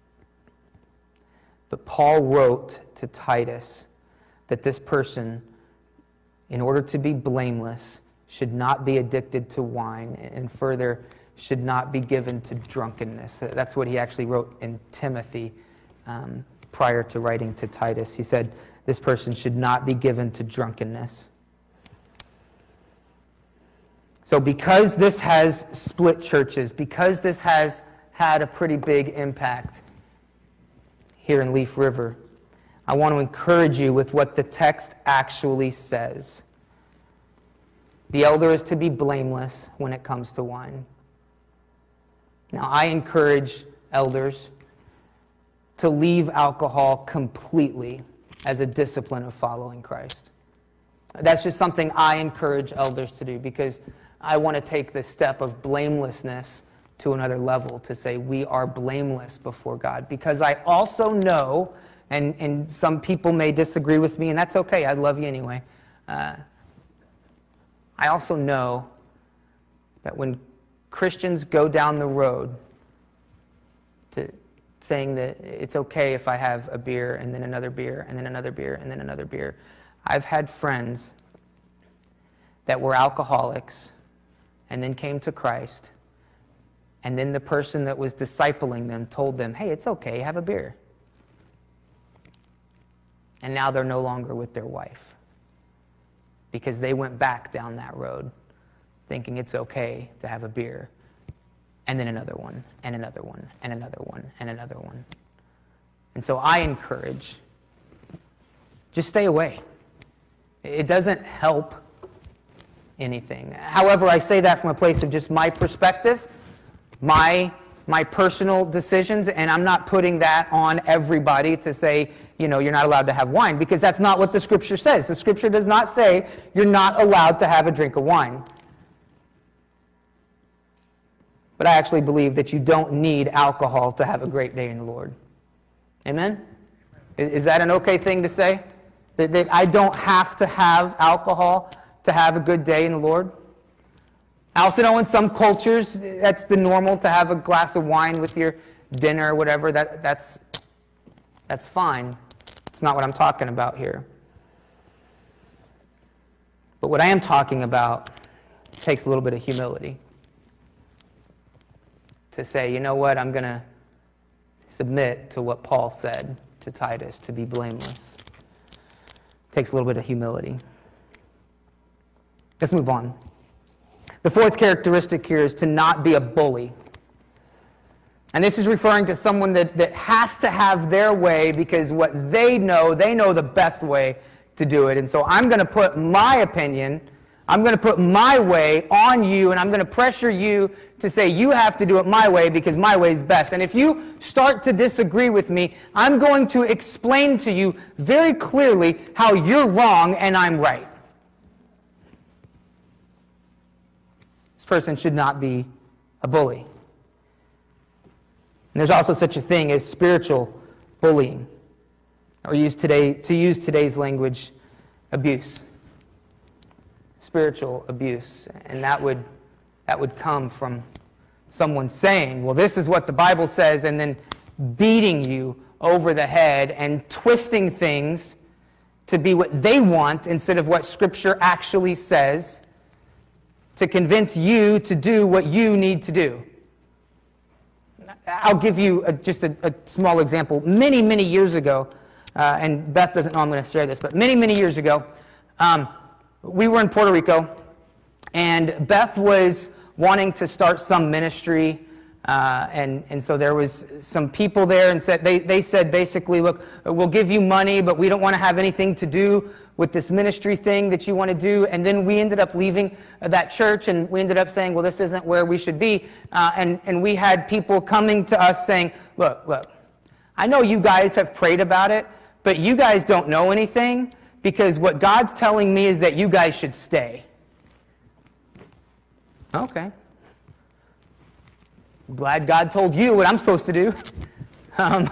But Paul wrote to Titus that this person, in order to be blameless, should not be addicted to wine, and further, should not be given to drunkenness. That's what he actually wrote in Timothy um, prior to writing to Titus. He said, this person should not be given to drunkenness. So because this has split churches, because this has had a pretty big impact here in Leaf River, I want to encourage you with what the text actually says. The elder is to be blameless when it comes to wine. Now, I encourage elders to leave alcohol completely as a discipline of following Christ. That's just something I encourage elders to do because I want to take the step of blamelessness to another level, to say we are blameless before God. Because I also know, and, and some people may disagree with me, and that's okay, I love you anyway. Uh, I also know that when Christians go down the road to saying that it's okay if I have a beer and then another beer and then another beer and then another beer. I've had friends that were alcoholics and then came to Christ, and then the person that was discipling them told them, hey, it's okay, have a beer. And now they're no longer with their wife because they went back down that road thinking it's okay to have a beer, and then another one, and another one, and another one, and another one. And so I encourage, just stay away. It doesn't help anything. However, I say that from a place of just my perspective, my my personal decisions, and I'm not putting that on everybody to say, you know, you're not allowed to have wine, because that's not what the Scripture says. The Scripture does not say you're not allowed to have a drink of wine. But I actually believe that you don't need alcohol to have a great day in the Lord. Amen? Is that an okay thing to say? That, that I don't have to have alcohol to have a good day in the Lord? I also know in some cultures that's the normal to have a glass of wine with your dinner or whatever. That, that's, that's fine. It's not what I'm talking about here. But what I am talking about takes a little bit of humility. To say, you know what, I'm going to submit to what Paul said to Titus, to be blameless. Takes a little bit of humility. Let's move on. The fourth characteristic here is to not be a bully. And this is referring to someone that, that has to have their way because what they know, they know the best way to do it. And so I'm going to put my opinion, I'm going to put my way on you, and I'm going to pressure you to say you have to do it my way because my way is best. And if you start to disagree with me, I'm going to explain to you very clearly how you're wrong and I'm right. This person should not be a bully. And there's also such a thing as spiritual bullying, or use today, to use today's language, abuse. Spiritual abuse. And that would, that would come from someone saying, well, this is what the Bible says, and then beating you over the head and twisting things to be what they want instead of what Scripture actually says, to convince you to do what you need to do. I'll give you a, just a, a small example. Many, many years ago, uh, and Beth doesn't know I'm going to share this, but many, many years ago, um, we were in Puerto Rico, and Beth was wanting to start some ministry, uh, and, and so there was some people there, and said they, they said basically, look, we'll give you money, but we don't want to have anything to do with this ministry thing that you want to do. And then we ended up leaving uh, that church, and we ended up saying, well, this isn't where we should be. Uh, and, and we had people coming to us saying, look, look, I know you guys have prayed about it, but you guys don't know anything, because what God's telling me is that you guys should stay. Okay. Glad God told you what I'm supposed to do. Um,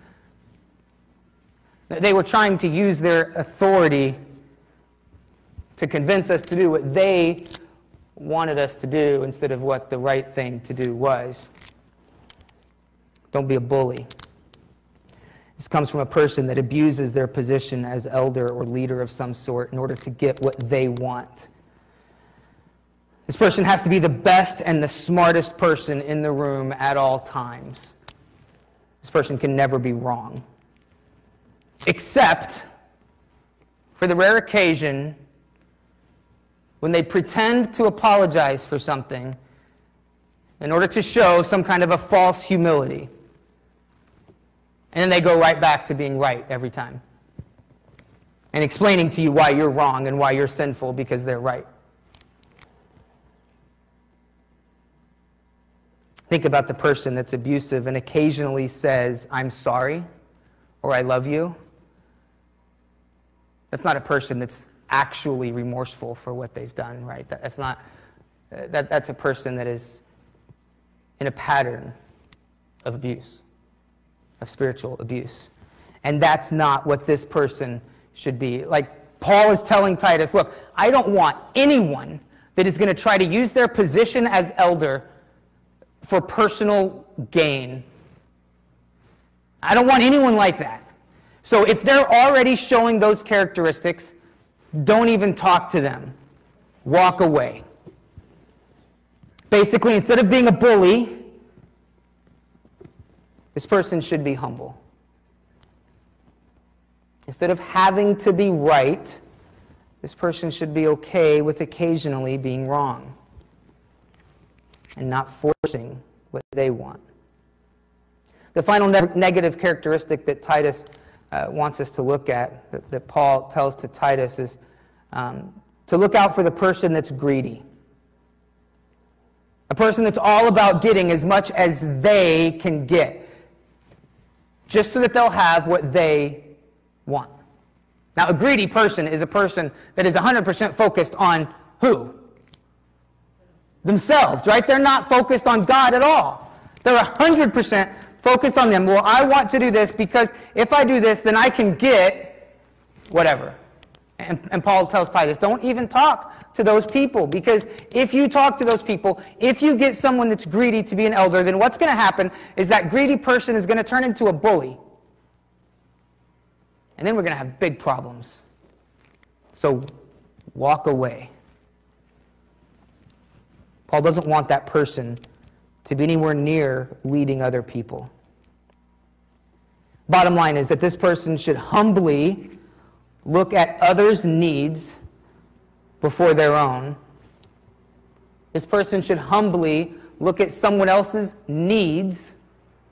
They were trying to use their authority to convince us to do what they wanted us to do instead of what the right thing to do was. Don't be a bully. This comes from a person that abuses their position as elder or leader of some sort in order to get what they want. This person has to be the best and the smartest person in the room at all times. This person can never be wrong. Except for the rare occasion when they pretend to apologize for something in order to show some kind of a false humility. And then they go right back to being right every time. And explaining to you why you're wrong and why you're sinful because they're right. Think about the person that's abusive and occasionally says, I'm sorry, or I love you. That's not a person that's actually remorseful for what they've done, right? That, that's not, uh, that, that's a person that is in a pattern of abuse, of spiritual abuse. And that's not what this person should be. Like Paul is telling Titus, look, I don't want anyone that is going to try to use their position as elder for personal gain. I don't want anyone like that. So if they're already showing those characteristics, don't even talk to them. Walk away. Basically, instead of being a bully, this person should be humble. Instead of having to be right, this person should be okay with occasionally being wrong and not forcing what they want. The final ne- negative characteristic that Titus uh, wants us to look at, that, that Paul tells to Titus, is um, to look out for the person that's greedy. A person that's all about getting as much as they can get, just so that they'll have what they want. Now, a greedy person is a person that is one hundred percent focused on who? Themselves, right? They're not focused on God at all. They're one hundred percent focused on them. Well, I want to do this because if I do this, then I can get whatever. And, and Paul tells Titus, don't even talk to those people, because if you talk to those people, if you get someone that's greedy to be an elder, then what's going to happen is that greedy person is going to turn into a bully. And then we're going to have big problems. So walk away. Paul doesn't want that person to be anywhere near leading other people. Bottom line is that this person should humbly look at others' needs before their own. This person should humbly look at someone else's needs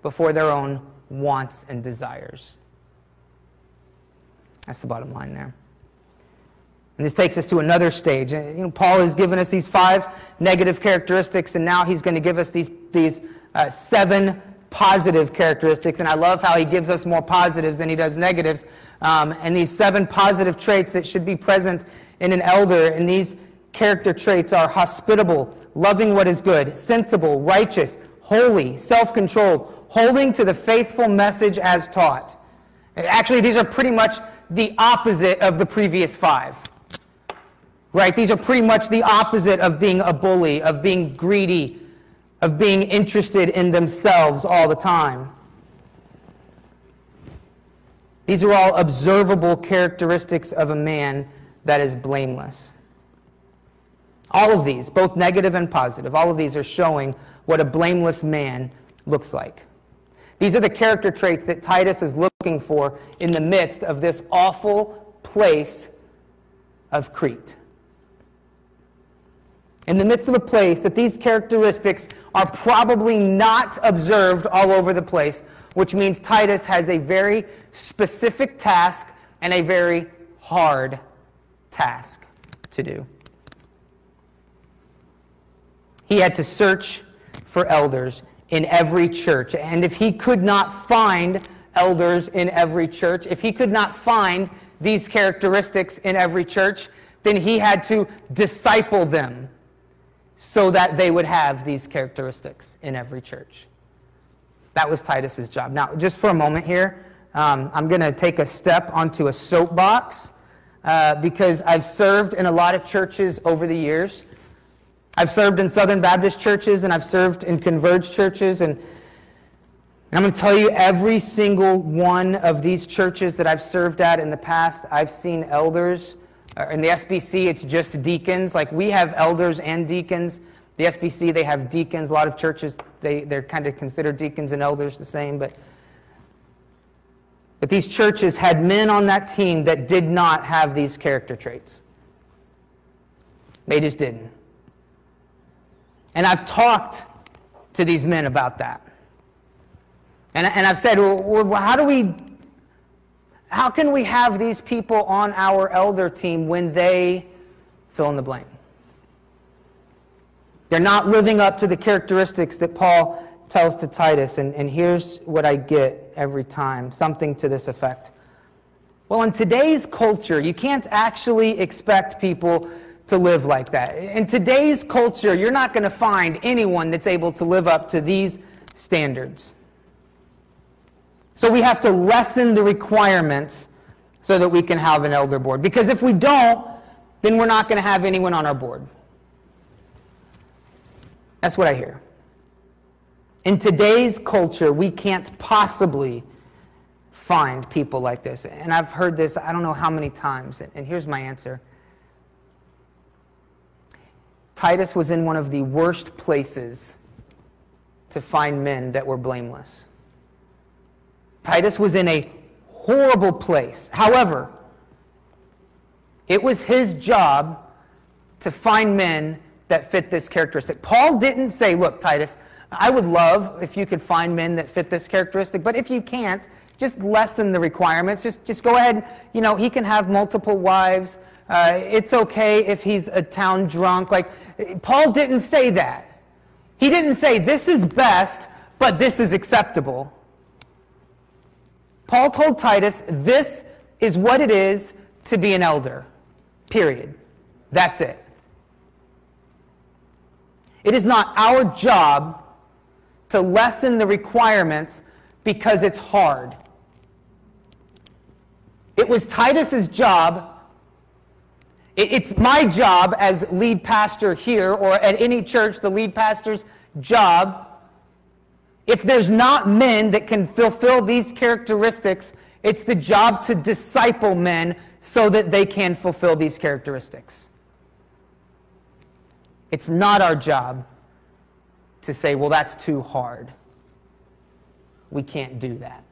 before their own wants and desires. That's the bottom line there. And this takes us to another stage. You know, Paul has given us these five negative characteristics, and now he's going to give us these, these uh, seven positive characteristics. And I love how he gives us more positives than he does negatives. Um, and these seven positive traits that should be present in an elder, and these character traits are hospitable, loving what is good, sensible, righteous, holy, self-controlled, holding to the faithful message as taught. Actually, these are pretty much the opposite of the previous five. Right? These are pretty much the opposite of being a bully, of being greedy, of being interested in themselves all the time. These are all observable characteristics of a man that is blameless. All of these, both negative and positive, all of these are showing what a blameless man looks like. These are the character traits that Titus is looking for in the midst of this awful place of Crete. In the midst of a place that these characteristics are probably not observed all over the place, which means Titus has a very specific task and a very hard task to do. He had to search for elders in every church. And if he could not find elders in every church, if he could not find these characteristics in every church, then he had to disciple them so that they would have these characteristics in every church. That was Titus's job. Now, just for a moment here, um, I'm going to take a step onto a soapbox uh, because I've served in a lot of churches over the years. I've served in Southern Baptist churches, and I've served in Converge churches, and, and I'm going to tell you, every single one of these churches that I've served at in the past, I've seen elders. Uh, in the S B C, it's just deacons. Like, we have elders and deacons. The S B C, they have deacons. A lot of churches, they, they're kind of considered deacons and elders the same, but but these churches had men on that team that did not have these character traits. They just didn't. And I've talked to these men about that. And, and I've said, well, how do we, how can we have these people on our elder team when they fill in the blank? They're not living up to the characteristics that Paul tells to Titus. And, and here's what I get every time, something to this effect. Well, in today's culture, you can't actually expect people to live like that. In today's culture, you're not going to find anyone that's able to live up to these standards. So we have to lessen the requirements so that we can have an elder board. Because if we don't, then we're not going to have anyone on our board. That's what I hear. In today's culture, we can't possibly find people like this. And I've heard this I don't know how many times, and here's my answer. Titus was in one of the worst places to find men that were blameless. Titus was in a horrible place. However, it was his job to find men that fit this characteristic. Paul didn't say, look, Titus, I would love if you could find men that fit this characteristic, but if you can't, just lessen the requirements. Just, just go ahead. You know, he can have multiple wives. Uh, it's okay if he's a town drunk. Like, Paul didn't say that. He didn't say, this is best, but this is acceptable. Paul told Titus, this is what it is to be an elder. Period. That's it. It is not our job to lessen the requirements because it's hard. It was Titus's job. It's my job as lead pastor here or at any church, the lead pastor's job. If there's not men that can fulfill these characteristics, it's the job to disciple men so that they can fulfill these characteristics. It's not our job to say, well, that's too hard. We can't do that.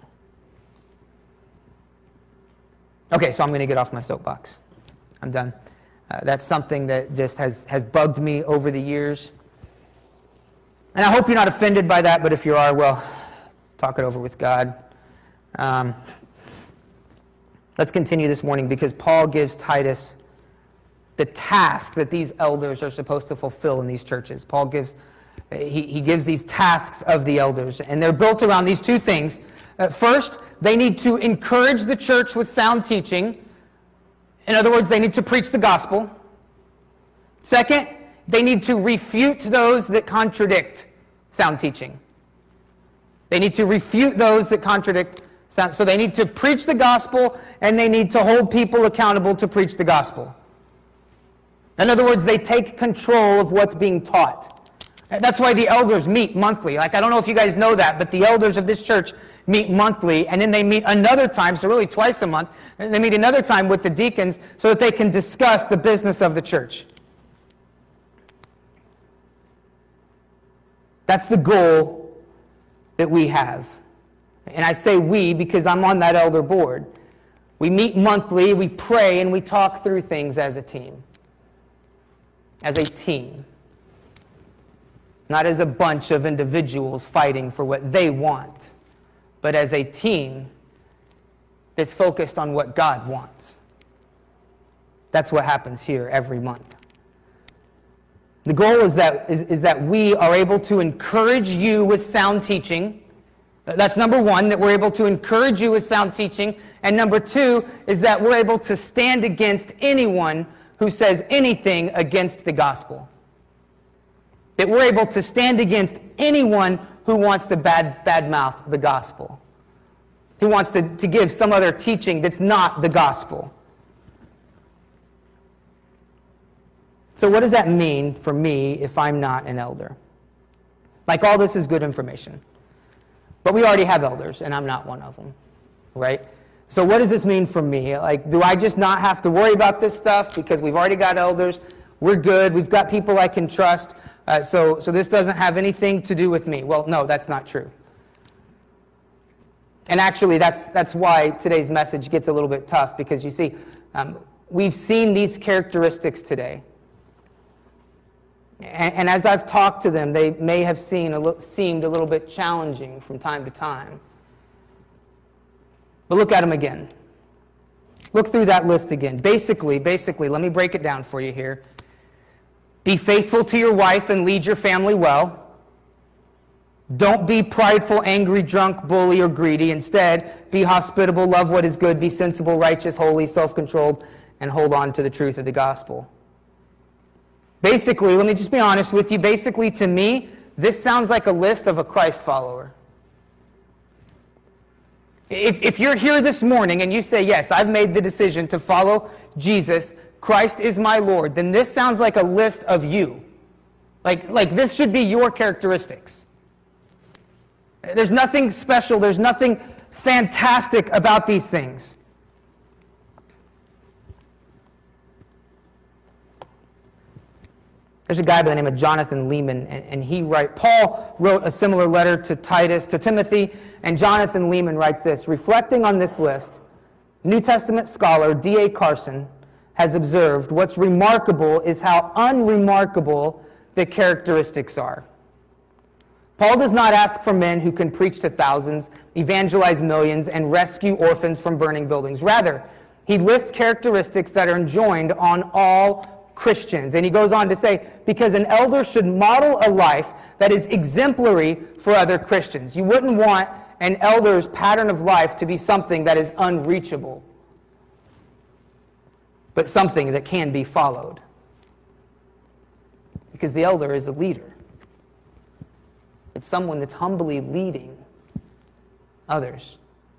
Okay, so I'm going to get off my soapbox. I'm done. Uh, that's something that just has, has bugged me over the years. And I hope you're not offended by that, but if you are, well, talk it over with God. Um, let's continue this morning because Paul gives Titus the task that these elders are supposed to fulfill in these churches. Paul gives, he, he gives these tasks of the elders, and they're built around these two things. Uh, first, they need to encourage the church with sound teaching. In other words, they need to preach the gospel. Second, they need to refute those that contradict sound teaching. They need to refute those that contradict sound. So they need to preach the gospel, and they need to hold people accountable to preach the gospel. In other words, they take control of what's being taught. That's why the elders meet monthly. Like, I don't know if you guys know that, but the elders of this church meet monthly, and then they meet another time, so really twice a month, and they meet another time with the deacons so that they can discuss the business of the church. That's the goal that we have. And I say we because I'm on that elder board. We meet monthly, we pray, and we talk through things as a team. As a team. Not as a bunch of individuals fighting for what they want, but as a team that's focused on what God wants. That's what happens here every month. The goal is that, is, is that we are able to encourage you with sound teaching. That's number one, that we're able to encourage you with sound teaching. And number two is that we're able to stand against anyone who says anything against the gospel. That we're able to stand against anyone who wants to bad, badmouth the gospel. Who wants to, to give some other teaching that's not the gospel. So what does that mean for me if I'm not an elder? Like, all this is good information. But we already have elders, and I'm not one of them, right? So what does this mean for me? Like, do I just not have to worry about this stuff because we've already got elders? We're good. We've got people I can trust. Uh, so, so this doesn't have anything to do with me. Well, no, that's not true. And actually, that's, that's why today's message gets a little bit tough, because you see, um, we've seen these characteristics today. And, and as I've talked to them, they may have seen a li- seemed a little bit challenging from time to time. But look at them again. Look through that list again. Basically, basically, let me break it down for you here. Be faithful to your wife and lead your family well. Don't be prideful, angry, drunk, bully, or greedy. Instead, be hospitable, love what is good, be sensible, righteous, holy, self-controlled, and hold on to the truth of the gospel. Basically, let me just be honest with you. Basically, to me, this sounds like a list of a Christ follower. If, if you're here this morning and you say, yes, I've made the decision to follow Jesus, Christ is my Lord, then this sounds like a list of you. Like, like this should be your characteristics. There's nothing special, there's nothing fantastic about these things. There's a guy by the name of Jonathan Leeman, and, and he write, Paul wrote a similar letter to Titus, to Timothy, and Jonathan Leeman writes this: reflecting on this list, New Testament scholar D A Carson has observed what's remarkable is how unremarkable the characteristics are. Paul does not ask for men who can preach to thousands, evangelize millions, and rescue orphans from burning buildings. Rather, he lists characteristics that are enjoined on all Christians. And he goes on to say, because an elder should model a life that is exemplary for other Christians. You wouldn't want an elder's pattern of life to be something that is unreachable, but something that can be followed. Because the elder is a leader. It's someone that's humbly leading others.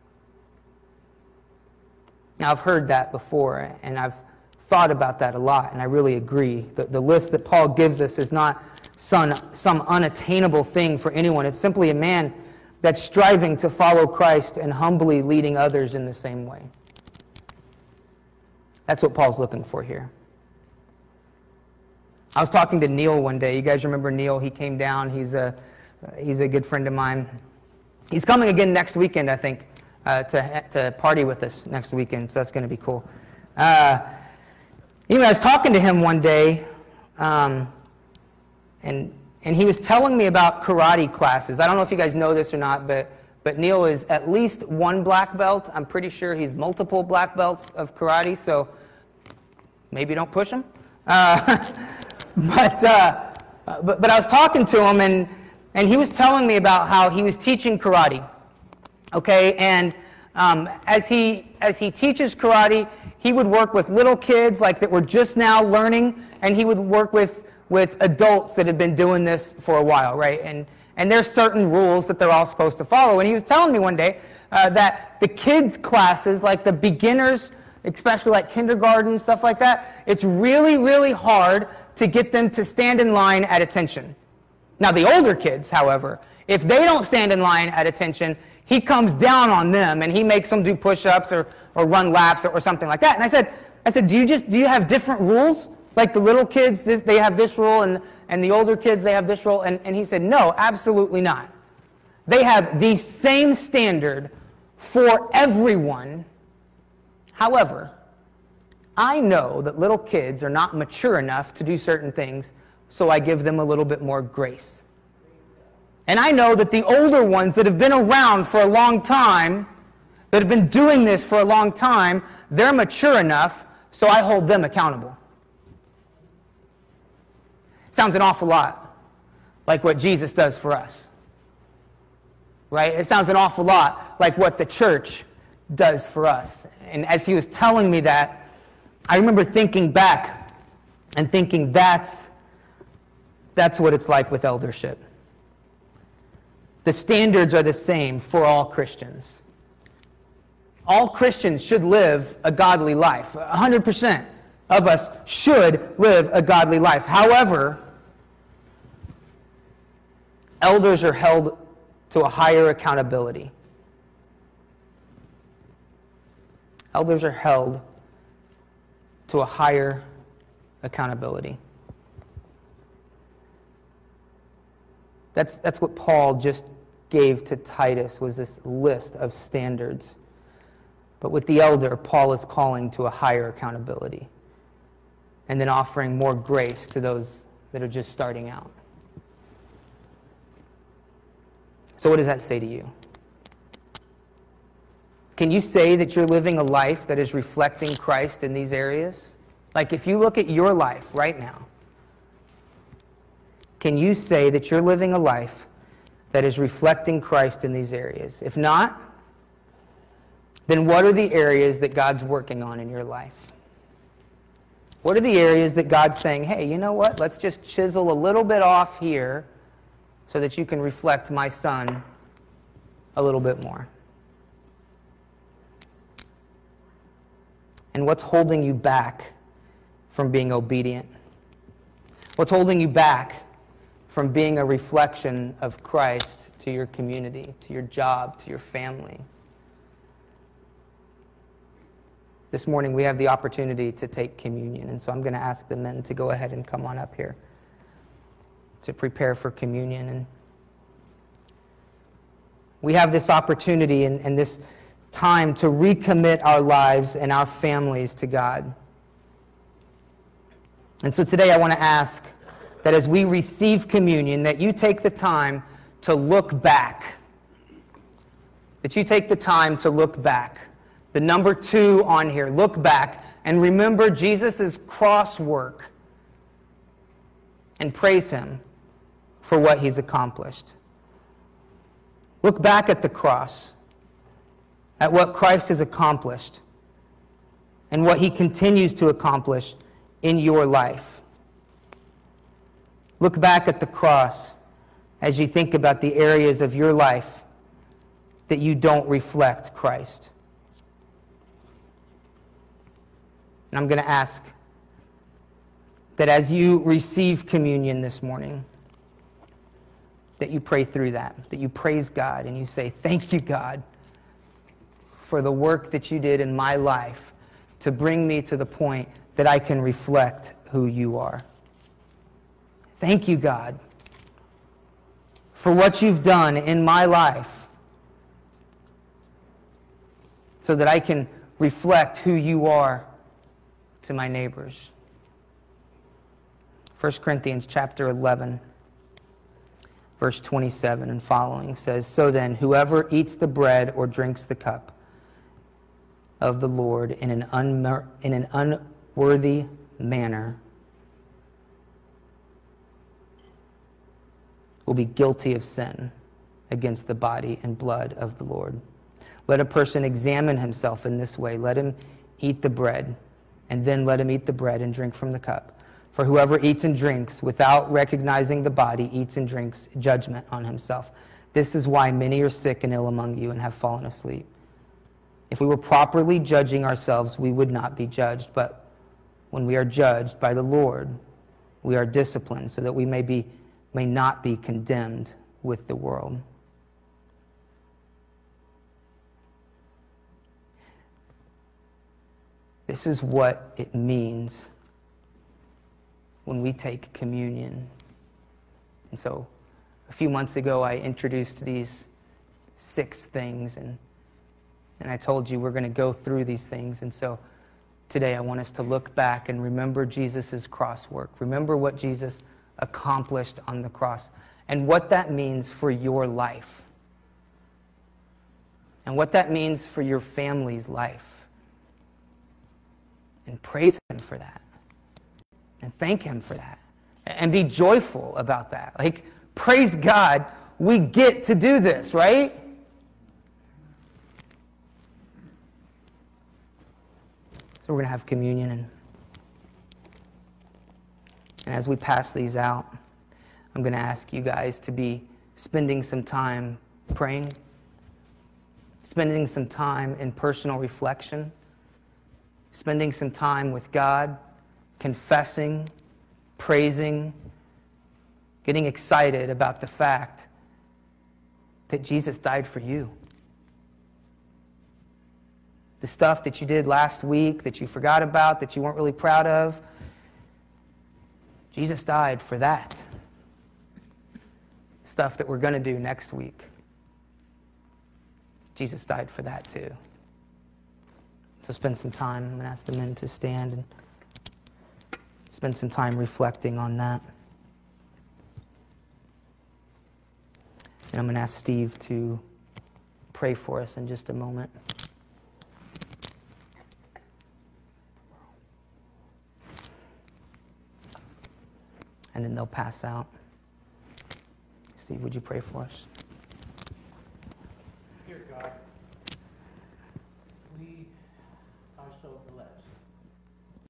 Now, I've heard that before, and I've thought about that a lot, and I really agree. The, the list that Paul gives us is not some, some unattainable thing for anyone. It's simply a man that's striving to follow Christ and humbly leading others in the same way. That's what Paul's looking for here. I was talking to Neil one day. You guys remember Neil? He came down. He's a, he's a good friend of mine. He's coming again next weekend, I think, uh, to, to party with us next weekend, so that's going to be cool. Uh, anyway, I was talking to him one day, um, and and he was telling me about karate classes. I don't know if you guys know this or not, but but Neil is at least one black belt. I'm pretty sure he's multiple black belts of karate, so maybe don't push him. Uh, but, uh, but but I was talking to him, and, and he was telling me about how he was teaching karate. Okay, and um, as he as he teaches karate, he would work with little kids like that were just now learning, and he would work with with adults that had been doing this for a while, right? And and there's certain rules that they're all supposed to follow. And he was telling me one day uh, that the kids' classes, like the beginners, especially like kindergarten, stuff like that, it's really, really hard to get them to stand in line at attention. Now, the older kids, however, if they don't stand in line at attention, he comes down on them and he makes them do push-ups or, or run laps or, or something like that. And I said, I said, do you just do you have different rules? Like the little kids, this, they have this rule, and, and the older kids, they have this rule. And, and he said, no, absolutely not. They have the same standard for everyone. However, I know that little kids are not mature enough to do certain things, so I give them a little bit more grace. And I know that the older ones that have been around for a long time, that have been doing this for a long time, they're mature enough, so I hold them accountable. Sounds an awful lot like what Jesus does for us. Right? It sounds an awful lot like what the church does for us. And as he was telling me that, I remember thinking back and thinking that's, that's what it's like with eldership. The standards are the same for all Christians. All Christians should live a godly life. one hundred percent of us should live a godly life. However, elders are held to a higher accountability. Elders are held to a higher accountability. That's, that's what Paul just gave to Titus, was this list of standards. But with the elder, Paul is calling to a higher accountability and then offering more grace to those that are just starting out. So what does that say to you? Can you say that you're living a life that is reflecting Christ in these areas? Like if you look at your life right now, can you say that you're living a life that is reflecting Christ in these areas? If not, then what are the areas that God's working on in your life? What are the areas that God's saying, hey, you know what? Let's just chisel a little bit off here so that you can reflect my Son a little bit more. And what's holding you back from being obedient? What's holding you back from being a reflection of Christ to your community, to your job, to your family? This morning we have the opportunity to take communion, and so I'm going to ask the men to go ahead and come on up here to prepare for communion. And we have this opportunity and, and this time to recommit our lives and our families to God. And so today I want to ask that as we receive communion, that you take the time to look back. That you take the time to look back. The number two on here, look back and remember Jesus' cross work and praise him for what he's accomplished. Look back at the cross, at what Christ has accomplished and what he continues to accomplish in your life. Look back at the cross as you think about the areas of your life that you don't reflect Christ. And I'm going to ask that as you receive communion this morning, that you pray through that, that you praise God and you say, thank you, God, for the work that you did in my life to bring me to the point that I can reflect who you are. Thank you, God, for what you've done in my life so that I can reflect who you are to my neighbors. First Corinthians chapter eleven, verse twenty-seven and following says, "So then, whoever eats the bread or drinks the cup of the Lord in an, unmer- in an unworthy manner will be guilty of sin against the body and blood of the Lord. Let a person examine himself in this way. Let him eat the bread, and then let him eat the bread and drink from the cup. For whoever eats and drinks without recognizing the body eats and drinks judgment on himself. This is why many are sick and ill among you and have fallen asleep. If we were properly judging ourselves, we would not be judged. But when we are judged by the Lord, we are disciplined so that we may be may not be condemned with the world." This is what it means when we take communion. And so a few months ago, I introduced these six things, and, and I told you we're going to go through these things. And so today I want us to look back and remember Jesus' cross work. Remember what Jesus accomplished on the cross and what that means for your life and what that means for your family's life. And praise him for that. And thank him for that. And be joyful about that. Like, praise God, we get to do this, right? So we're going to have communion. And, and as we pass these out, I'm going to ask you guys to be spending some time praying, spending some time in personal reflection, spending some time with God, confessing, praising, getting excited about the fact that Jesus died for you. The stuff that you did last week, that you forgot about, that you weren't really proud of, Jesus died for that. Stuff that we're going to do next week, Jesus died for that too. So spend some time. I'm going to ask the men to stand and spend some time reflecting on that. And I'm going to ask Steve to pray for us in just a moment. And then they'll pass out. Steve, would you pray for us? Dear God,